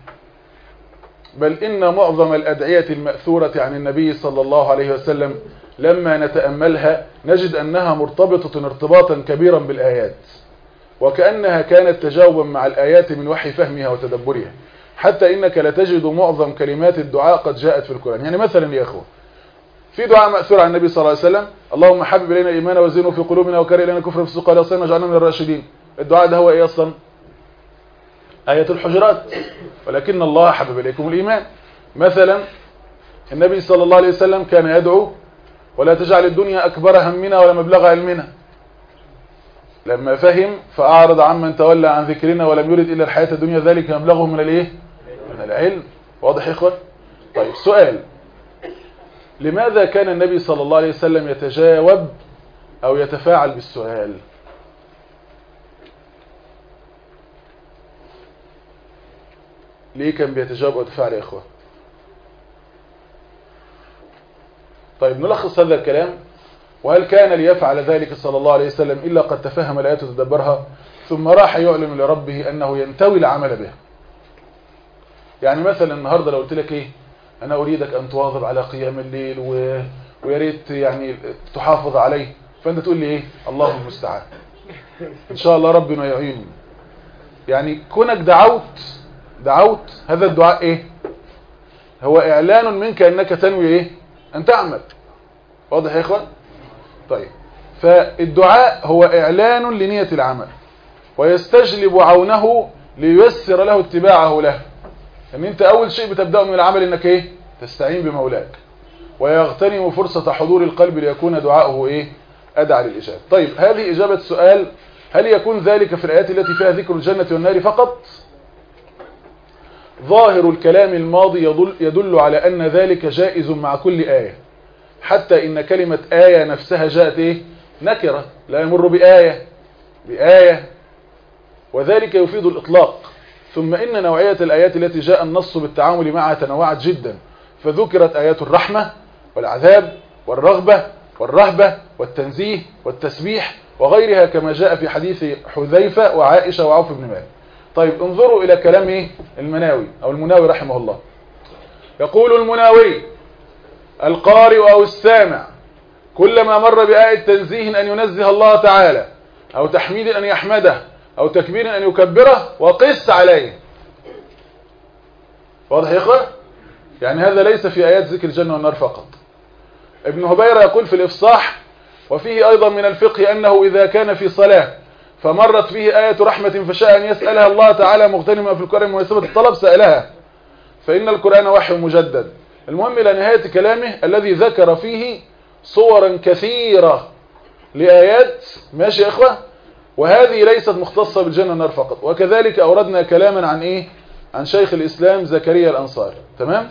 بل إن معظم الأدعية المأثورة عن النبي صلى الله عليه وسلم لما نتأملها نجد أنها مرتبطة ارتباطا كبيرا بالآيات، وكأنها كانت تجاوبا مع الآيات من وحي فهمها وتدبرها. حتى إنك لتجد معظم كلمات الدعاء قد جاءت في القرآن. يعني مثلا يا أخوة، في دعاء مأثور عن النبي صلى الله عليه وسلم: اللهم حبب إلينا الإيمان وزينه في قلوبنا وكره إلينا الكفر والفسوق والعصيان واجعلنا من الراشدين. الدعاء ده هو إيه أصلا؟ آية الحجرات: ولكن الله حبب إليكم الإيمان. مثلا النبي صلى الله عليه وسلم كان يدعو: ولا تجعل الدنيا أكبر همنا ولا مبلغ علمنا. لما فهم فأعرض عمن تولى عن ذكرنا ولم يرد إلا الحياة الدنيا ذلك مبلغه من الإيه؟ من العلم. واضح يا إخوان؟ طيب سؤال: لماذا كان النبي صلى الله عليه وسلم يتجاوب أو يتفاعل بالسؤال؟ ليه كان بيتجاوب ويتفاعل يا إخوان؟ طيب نلخص هذا الكلام: وهل كان ليفعل ذلك صلى الله عليه وسلم إلا قد تفهم الآيات وتدبرها ثم راح يعلم لربه أنه ينتوي العمل بها؟ يعني مثلا النهاردة لو قلت لك إيه؟ أنا أريدك أن تواظب على قيام الليل ويا ريت يعني تحافظ عليه، فأنت تقول لي إيه؟ الله المستعان، إن شاء الله ربنا يعينني. يعني كونك دعوت هذا الدعاء إيه؟ هو إعلان منك أنك تنوي إيه؟ أن تعمل. واضح يا إخوان؟ طيب، فالدعاء هو إعلان لنية العمل ويستجلب عونه لييسر له اتباعه له. ان انت اول شيء بتبدأ من العمل انك ايه؟ تستعين بمولاك ويغتنم فرصة حضور القلب ليكون دعاؤه ايه؟ ادعى للإجابة. طيب هذه إجابة سؤال: هل يكون ذلك في الآيات التي فيها ذكر الجنة والنار فقط؟ ظاهر الكلام الماضي يدل على أن ذلك جائز مع كل آية، حتى إن كلمة آية نفسها جاءت إيه؟ نكرة، لا يمر بآية، وذلك يفيد الإطلاق. ثم إن نوعية الآيات التي جاء النص بالتعامل معها تنوعت جدا، فذكرت آيات الرحمة والعذاب والرغبة والرهبة والتنزيه والتسبيح وغيرها كما جاء في حديث حذيفة وعائشة وعوف بن مالك. طيب انظروا إلى كلام المناوي أو المناوي رحمه الله. يقول المناوي: القارئ أو السامع كلما مر بآية تنزيه أن ينزه الله تعالى، أو تحميد أن يحمده، أو تكبير أن يكبره، وقس عليه. واضح يا إخوة؟ يعني هذا ليس في آيات ذكر الجنة والنار فقط. ابن هبيرة يقول في الإفصاح: وفيه أيضا من الفقه أنه إذا كان في صلاة فمرت فيه آية رحمة فشاء أن يسألها الله تعالى مغتنما في القرآن مناسبة الطلب سألها، فإن القرآن وحي مجدد. المهم إلى نهاية كلامه الذي ذكر فيه صورا كثيرة لآيات. ماشي يا إخوة؟ وهذه ليست مختصة بالجنة والنار فقط. وكذلك أوردنا كلاما عن إيه؟ عن شيخ الإسلام زكريا الأنصاري. تمام؟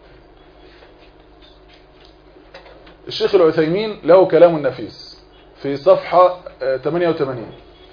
الشيخ العثيمين له كلام نفيس في صفحة 88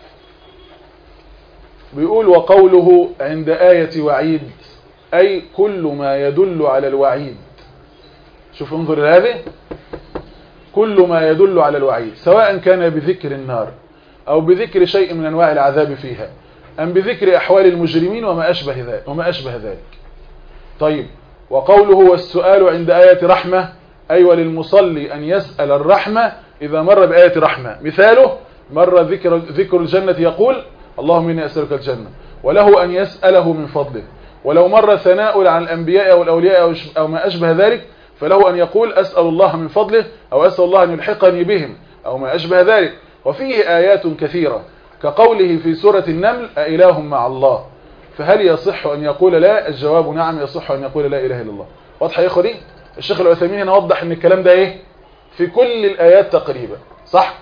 بيقول: وقوله عند آية وعيد أي كل ما يدل على الوعيد. شوف انظر هذه: كل ما يدل على الوعيد، سواء كان بذكر النار أو بذكر شيء من أنواع العذاب فيها، أم بذكر أحوال المجرمين وما أشبه ذلك. طيب، وقوله والسؤال عند آية رحمة أي وللمصلي أن يسأل الرحمة إذا مر بآية رحمة. مثاله: مر ذكر الجنة يقول اللهم إني أسألك الجنة، وله أن يسأله من فضله. ولو مر ثناء عن الأنبياء أو الأولياء أو ما أشبه ذلك فله أن يقول أسأل الله من فضله، أو أسأل الله أن يلحقني بهم، أو ما أشبه ذلك. وفيه آيات كثيرة كقوله في سورة النمل: أإله مع الله. فهل يصح أن يقول لا؟ الجواب نعم، يصح أن يقول لا إله إلا الله. واضحة يا إخوة؟ الشيخ العثيمين هنا وضح أن الكلام ده إيه؟ في كل الآيات تقريبا، صح؟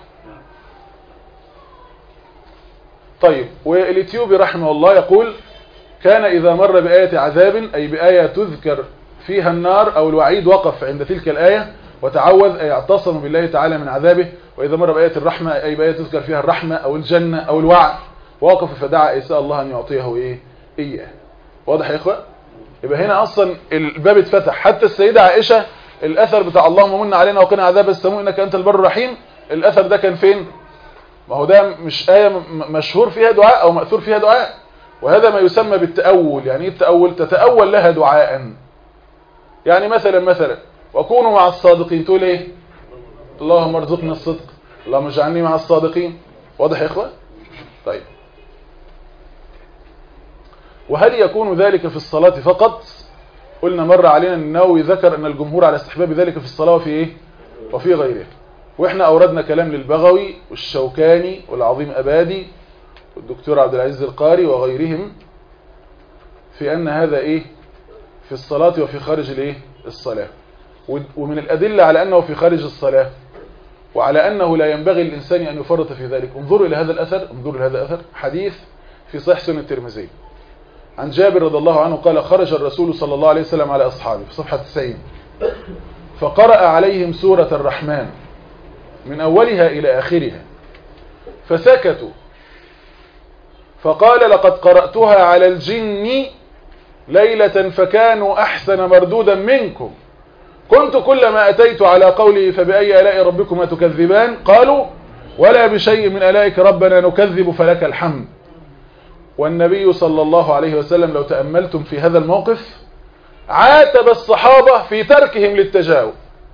طيب، والإثيوبي رحمه الله يقول: كان إذا مر بآية عذاب أي بآية تذكر فيها النار أو الوعيد وقف عند تلك الآية وتعوذ أي اعتصم بالله تعالى من عذابه. وإذا مر بآية الرحمة أي بآية تذكر فيها الرحمة أو الجنة أو الوعد وقف فدعا يسأل الله أن يعطيه إياه. واضح يا إخوة؟ يبقى هنا أصلا الباب اتفتح. حتى السيدة عائشة الأثر بتاع اللهم من علينا وقنا عذاب السموم إنك أنت البر الرحيم، الأثر ده كان فين؟ ما هو ده مش آية مشهور فيها دعاء أو مأثور فيها دعاء، وهذا ما يسمى بالتأول. يعني التأول تتأول لها دعاء. يعني مثلا وكونوا مع الصادقين، تقول ايه؟ اللهم ارزقنا الصدق، اللهم اجعلني مع الصادقين. واضح يا اخوة؟ طيب، وهل يكون ذلك في الصلاة فقط؟ قلنا مر علينا أن النووي ذكر أن الجمهور على استحباب ذلك في الصلاة وفي إيه؟ وفي غيرها. وإحنا أوردنا كلام للبغوي والشوكاني والعظيم أبادي والدكتور عبد العزيز القاري وغيرهم في أن هذا إيه؟ في الصلاة وفي خارج الإيه؟ الصلاة. ومن الأدلة على أنه في خارج الصلاة وعلى أنه لا ينبغي للإنسان أن يفرط في ذلك. انظروا إلى هذا الأثر، حديث في صحيح سنن الترمذي عن جابر رضي الله عنه قال: خرج الرسول صلى الله عليه وسلم على أصحابه في صفحة 90 فقرأ عليهم سورة الرحمن من أولها إلى آخرها فسكتوا فقال: لقد قرأتها على الجن ليلة فكانوا أحسن مردودا منكم، كنت كلما أتيت على قوله فبأي آلاء ربكما تكذبان قالوا ولا بشيء من آلائك ربنا نكذب فلك الحمد. والنبي صلى الله عليه وسلم لو تأملتم في هذا الموقف عاتب الصحابة في تركهم للتجاوب،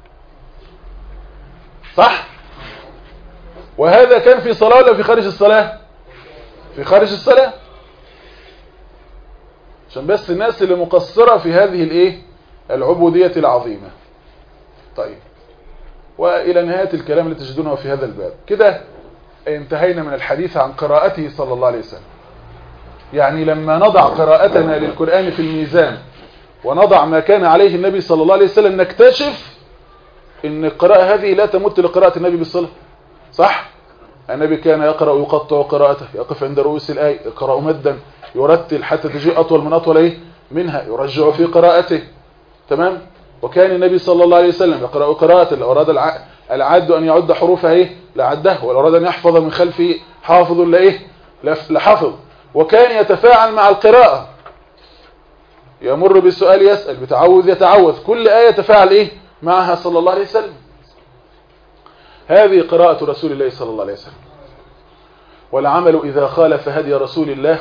صح؟ وهذا كان في صلاة ولا في خارج الصلاة؟ في خارج الصلاة، عشان بس الناس اللي مقصرة في هذه الايه العبودية العظيمة. طيب، وإلى نهاية الكلام اللي تجدونه في هذا الباب كده انتهينا من الحديث عن قراءته صلى الله عليه وسلم. يعني لما نضع قراءتنا للقرآن في الميزان ونضع ما كان عليه النبي صلى الله عليه وسلم نكتشف ان القراءة هذه لا تمت لقراءة النبي بالصلاة، صح؟ النبي كان يقرأ يقطع قراءته، يقف عند رؤوس الآية، يقرأ مدا، يرتل حتى تجي أطول من أطول إيه منها، يرجع في قراءته، تمام؟ وكان النبي صلى الله عليه وسلم يقرأ قراءته، لو أراد العد أن يعد حروفها إيه لعده، ولو أراد أن يحفظ من خلفه حافظ لإيه لحفظ. وكان يتفاعل مع القراءة، يمر بالسؤال يسأل، بتعوذ يتعوذ، كل آية يتفاعل إيه معها صلى الله عليه وسلم. هذه قراءة رسول الله صلى الله عليه وسلم. والعمل إذا خالف هدي رسول الله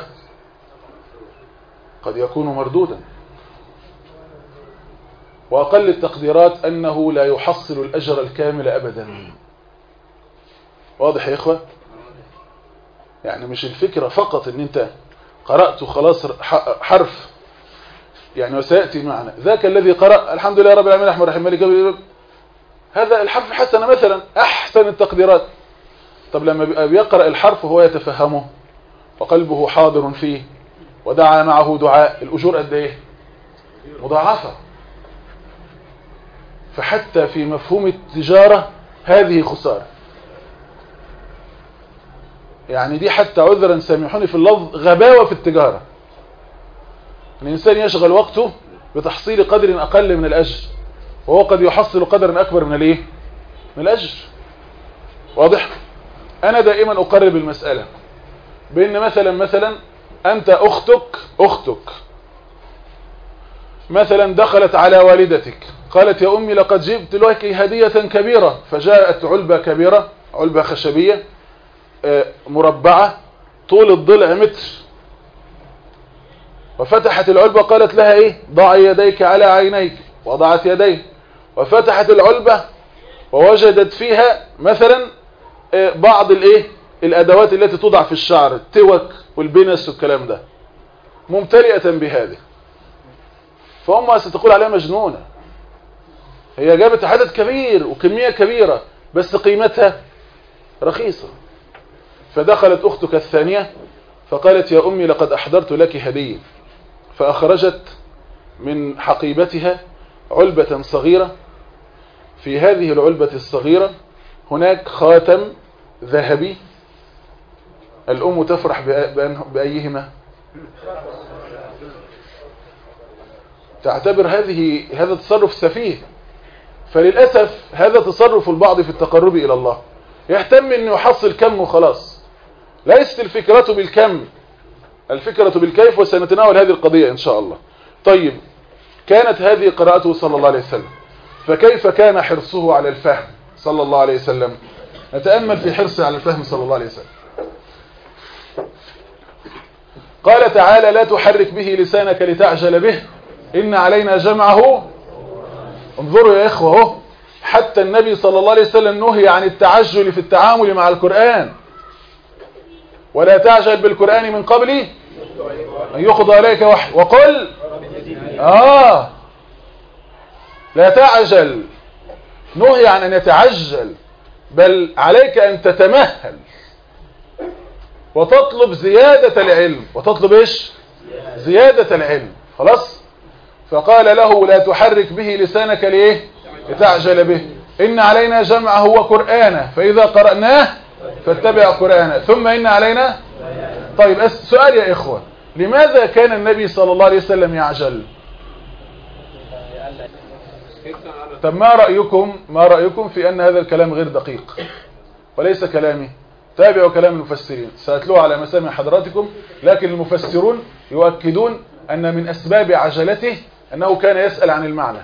قد يكون مردودا، وأقل التقديرات أنه لا يحصل الأجر الكامل أبدا. واضح يا إخوة؟ يعني مش الفكرة فقط أن أنت قرأت خلاص حرف، يعني وسيأتي معنا ذاك الذي قرأ الحمد لله رب العالمين الرحمن الرحيم مالك، هذا الحرف حسن مثلا، أحسن التقديرات. طب لما بيقرأ الحرف وهو يتفهمه وقلبه حاضر فيه ودعا معه دعاء، الأجور قد إيه؟ مضاعفة. فحتى في مفهوم التجارة هذه خسارة. يعني دي حتى عذرا سامحوني في اللفظ غباوة في التجارة. الإنسان يشغل وقته بتحصيل قدر أقل من الأجر وهو قد يحصل قدرا أكبر من الإيه؟ من الأجر. واضح؟ أنا دائما أقرب المسألة بأن مثلا أنت أختك مثلا دخلت على والدتك قالت يا أمي لقد جبت لك هدية كبيرة، فجاءت علبة كبيرة، علبة خشبية مربعة طول الضلع متر، وفتحت العلبة قالت لها ايه؟ ضع يديك على عينيك، وضعت يديه وفتحت العلبة ووجدت فيها مثلا بعض الادوات التي توضع في الشعر، التوك والبنس والكلام ده، ممتلئة بهذه. فأمها ستقول عليها مجنونة، هي جابت عدد كبير وكمية كبيرة بس قيمتها رخيصة. فدخلت أختك الثانية فقالت يا أمي لقد أحضرت لك هدية، فأخرجت من حقيبتها علبة صغيرة، في هذه العلبة الصغيرة هناك خاتم ذهبي، الأم تفرح بأيهما؟ تعتبر هذا تصرف سفيه. فللأسف هذا تصرف البعض في التقرب إلى الله، يهتم أنه يحصل كم وخلاص. ليست الفكرة بالكم، الفكرة بالكيف، وسنتناول هذه القضية إن شاء الله. طيب، كانت هذه قراءته صلى الله عليه وسلم، فكيف كان حرصه على الفهم صلى الله عليه وسلم؟ نتأمل في حرصه على الفهم صلى الله عليه وسلم. قال تعالى لا تحرك به لسانك لتعجل به إن علينا جمعه. انظروا يا إخوة، حتى النبي صلى الله عليه وسلم نهي عن التعجل في التعامل مع القرآن، ولا تعجل بالقرآن من قبل أن يقضى إليك وحي وقل لا تعجل، نهي عن أن يتعجل، بل عليك أن تتمهل وتطلب زيادة العلم. وتطلب إيش؟ زيادة العلم. خلاص. فقال له لا تحرك به لسانك ليه؟ لتعجل به، إن علينا جمعه وقرآنه فإذا قرأناه فاتبع قرآنه ثم إن علينا. طيب السؤال يا إخوة، لماذا كان النبي صلى الله عليه وسلم يعجل؟ طب ما رأيكم في أن هذا الكلام غير دقيق وليس كلامي؟ تابعوا كلام المفسرين سأتلوه على مسامع حضراتكم، لكن المفسرون يؤكدون أن من أسباب عجلته أنه كان يسأل عن المعنى،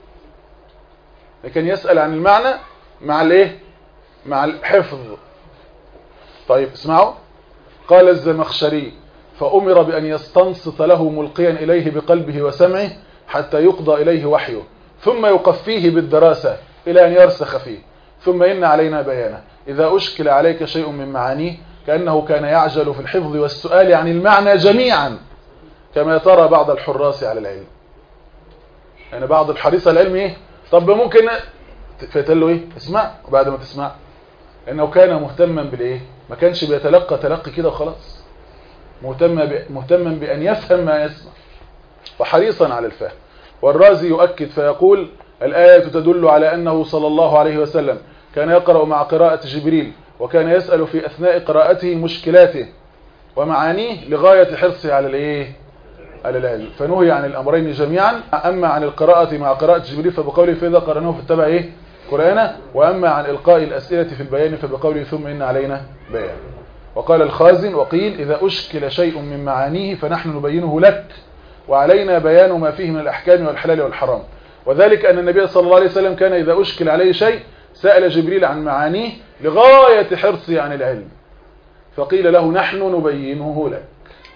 لكن يسأل عن المعنى مع الايه؟ مع الحفظ. طيب اسمعوا، قال الزمخشري فأمر بأن يستنصت له ملقيا إليه بقلبه وسمعه حتى يقضى إليه وحيه، ثم يقفيه بالدراسة إلى أن يرسخ فيه، ثم إن علينا بيانه إذا أشكل عليك شيء من معانيه، كأنه كان يعجل في الحفظ والسؤال عن المعنى جميعا كما ترى بعض الحراس على العلم. يعني بعض الحريص على العلم ايه؟ طب ممكن فتقول له ايه؟ اسمع، وبعد ما تسمع لأنه كان مهتما بالايه؟ ما كانش بيتلقى تلقي كده وخلاص، مهتما بأن يفهم ما يسمع وحريصا على الفهم. والرازي يؤكد فيقول الآية تدل على أنه صلى الله عليه وسلم كان يقرأ مع قراءة جبريل، وكان يسأل في أثناء قراءته مشكلاته ومعانيه لغاية حرصه على الايه؟ على العلم. فنهي عن الأمرين جميعا، أما عن القراءة مع قراءة جبريل فبقوله فإذا قرأناه فاتبع ايه؟ قرآنه، وأما عن إلقاء الأسئلة في البيان فبقوله ثم إن علينا بيان. وقال الخازن وقيل إذا أشكل شيء من معانيه فنحن نبينه لك وعلينا بيان ما فيه من الأحكام والحلال والحرام. وذلك أن النبي صلى الله عليه وسلم كان إذا أشكل عليه شيء سأل جبريل عن معانيه لغاية حرصه عن العلم، فقيل له نحن نبينه لك.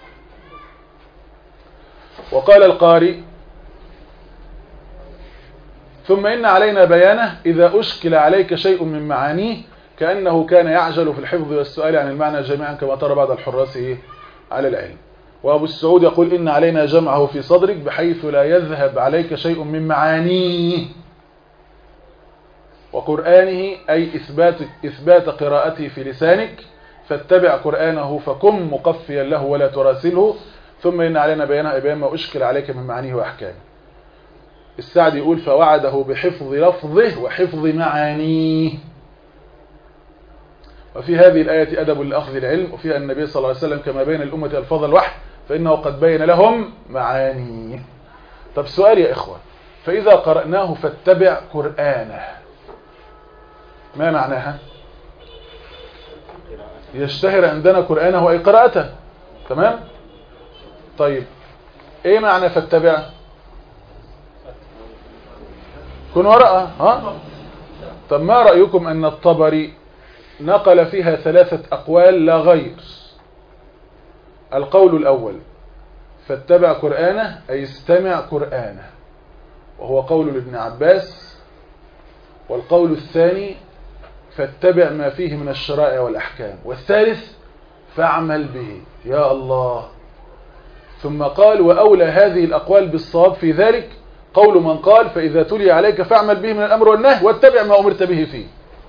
وقال القاري ثم إن علينا بيانه إذا أشكل عليك شيء من معانيه، كأنه كان يعجل في الحفظ والسؤال عن المعنى جميعا كما ترى بعض الحراس على العلم. وأبو السعود يقول إن علينا جمعه في صدرك بحيث لا يذهب عليك شيء من معانيه وقرآنه، أي إثبات قراءته في لسانك، فاتبع قرآنه فكن مقفيا له ولا تراسله، ثم إن علينا بيان ما أشكل عليك من معانيه وأحكامه. السعدي يقول فوعده بحفظ لفظه وحفظ معانيه. وفي هذه الآية أدب لأخذ العلم، وفيها النبي صلى الله عليه وسلم كما بين الأمة ألفاظ الوحي فإنه قد بين لهم معانيه. طب سؤال يا إخوة، فإذا قرأناه فاتبع قرآنه ما معناها؟ يشتهر عندنا قرآنه أي قراءته، تمام؟ طيب ايه معنى فاتبع؟ كن وراءه. طب ما رأيكم أن الطبري نقل فيها 3 أقوال لا غير؟ القول الأول فاتبع قرآنه أي استمع قرآنه، وهو قول لابن عباس. والقول الثاني فاتبع ما فيه من الشرائع والأحكام، والثالث فاعمل به. يا الله. ثم قال وأولى هذه الأقوال بالصواب في ذلك قول من قال فإذا تلي عليك فاعمل به من الأمر والنهي واتبع ما أمرت به فيه.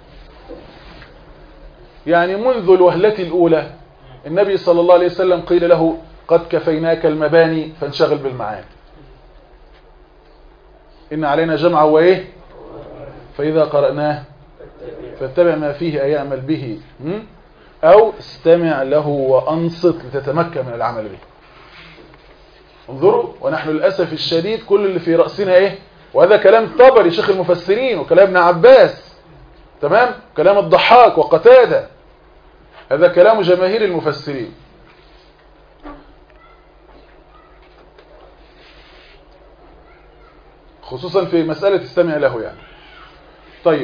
يعني منذ الوهلة الأولى النبي صلى الله عليه وسلم قيل له قد كفيناك المباني فانشغل بالمعاني. إن علينا جمعه وإيه؟ فإذا قرأناه فاتبع ما فيه أي يعمل به، أو استمع له وأنصت لتتمكن من العمل به. انظروا، ونحن للأسف الشديد كل اللي في رأسنا إيه؟ وهذا كلام طبري شيخ المفسرين، وكلام ابن عباس، تمام؟ كلام الضحاك وقتادة، هذا كلام جماهير المفسرين. خصوصا في مسألة استمع له يعني. طيب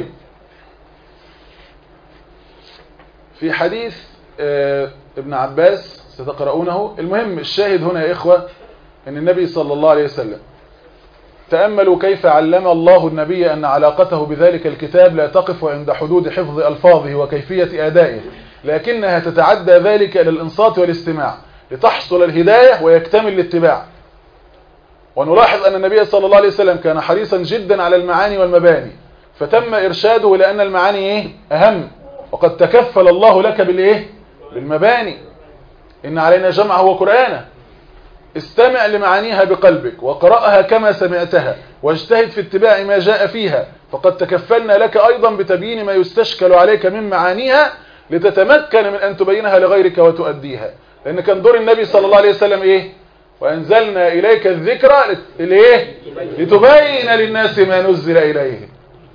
في حديث ابن عباس ستقرؤونه. المهم الشاهد هنا يا إخوة أن النبي صلى الله عليه وسلم تأملوا كيف علم الله النبي أن علاقته بذلك الكتاب لا تقف عند حدود حفظ ألفاظه وكيفية أدائه، لكنها تتعدى ذلك إلى الإنصات والاستماع. لتحصل الهداية ويكتمل الاتباع. ونلاحظ أن النبي صلى الله عليه وسلم كان حريصا جدا على المعاني والمباني، فتم إرشاده إلى أن المعاني إيه؟ أهم، وقد تكفل الله لك بالإيه؟ بالمباني. إن علينا جمعه وقرآنه، استمع لمعانيها بقلبك وقرأها كما سمعتها واجتهد في اتباع ما جاء فيها، فقد تكفلنا لك أيضا بتبيين ما يستشكل عليك من معانيها لتتمكن من أن تبينها لغيرك وتؤديها. لأن كان دور النبي صلى الله عليه وسلم إيه؟ وأنزلنا إليك الذكرى لتبين للناس ما نزل إليهم.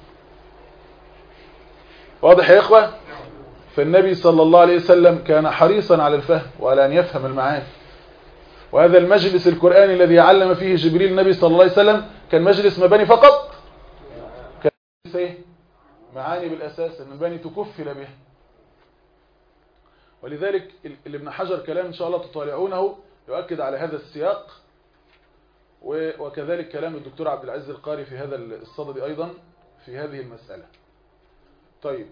واضح يا إخوة؟ فالنبي صلى الله عليه وسلم كان حريصا على الفهم وعلى أن يفهم المعاني. وهذا المجلس القرآني الذي علم فيه جبريل النبي صلى الله عليه وسلم كان مجلس مباني فقط، كان مجلس إيه؟ معاني بالأساس، المباني تكفل بها. ولذلك اللي ابن حجر كلام إن شاء الله تطالعونه يؤكد على هذا السياق، وكذلك كلام الدكتور عبد العزيز القاري في هذا الصدد أيضا في هذه المسألة. طيب،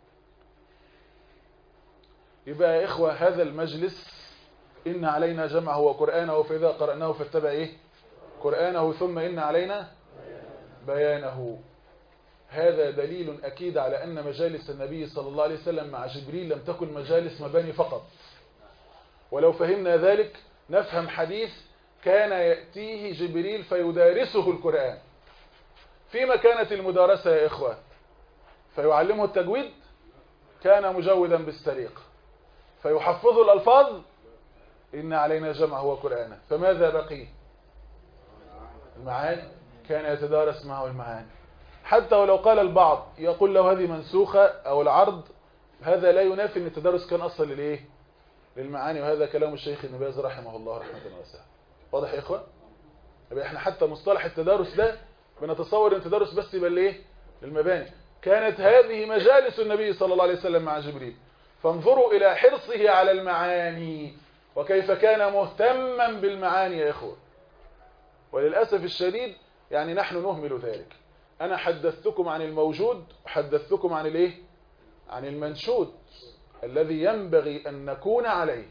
يبقى يا إخوة هذا المجلس إن علينا جمعه وقرآنه، فإذا قرأناه فاتبع إيه؟ قرآنه، ثم إن علينا بيانه. هذا دليل أكيد على أن مجالس النبي صلى الله عليه وسلم مع جبريل لم تكن مجالس مباني فقط. ولو فهمنا ذلك نفهم حديث كان يأتيه جبريل فيدارسه القرآن. فيما كانت المدارسة يا إخوة؟ فيعلمه التجويد، كان مجودا بالسريق، فيحفظه الألفاظ، إن علينا جمعه وقرآنه. فماذا بقي؟ المعاني، كان يتدارس معه المعاني. حتى ولو قال البعض يقول له هذه منسوخة أو العرض، هذا لا ينافي أن التدارس كان أصلا للإيه؟ للمعاني. وهذا كلام الشيخ ابن باز رحمه الله رحمة واسعة. واضح يا إخوة؟ يبقى احنا حتى مصطلح التدارس ده بنتصور أن التدارس بس يبقى لإيه؟ للمباني. كانت هذه مجالس النبي صلى الله عليه وسلم مع جبريل. فانظروا إلى حرصه على المعاني وكيف كان مهتما بالمعاني يا إخوة. وللأسف الشديد يعني نحن نهمل ذلك. أنا حدثتكم عن الموجود وحدثتكم عن الإيه؟ عن المنشود الذي ينبغي أن نكون عليه.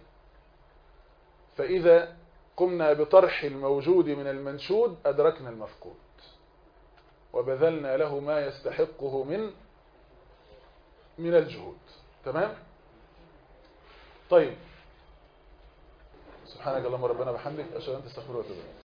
فإذا قمنا بطرح الموجود من المنشود أدركنا المفقود وبذلنا له ما يستحقه من الجهود. تمام؟ طيب، سبحانك اللهم ربنا بحمدك، أشهد أن لا إله إلا أنت، أستغفرك وأتوب إليك.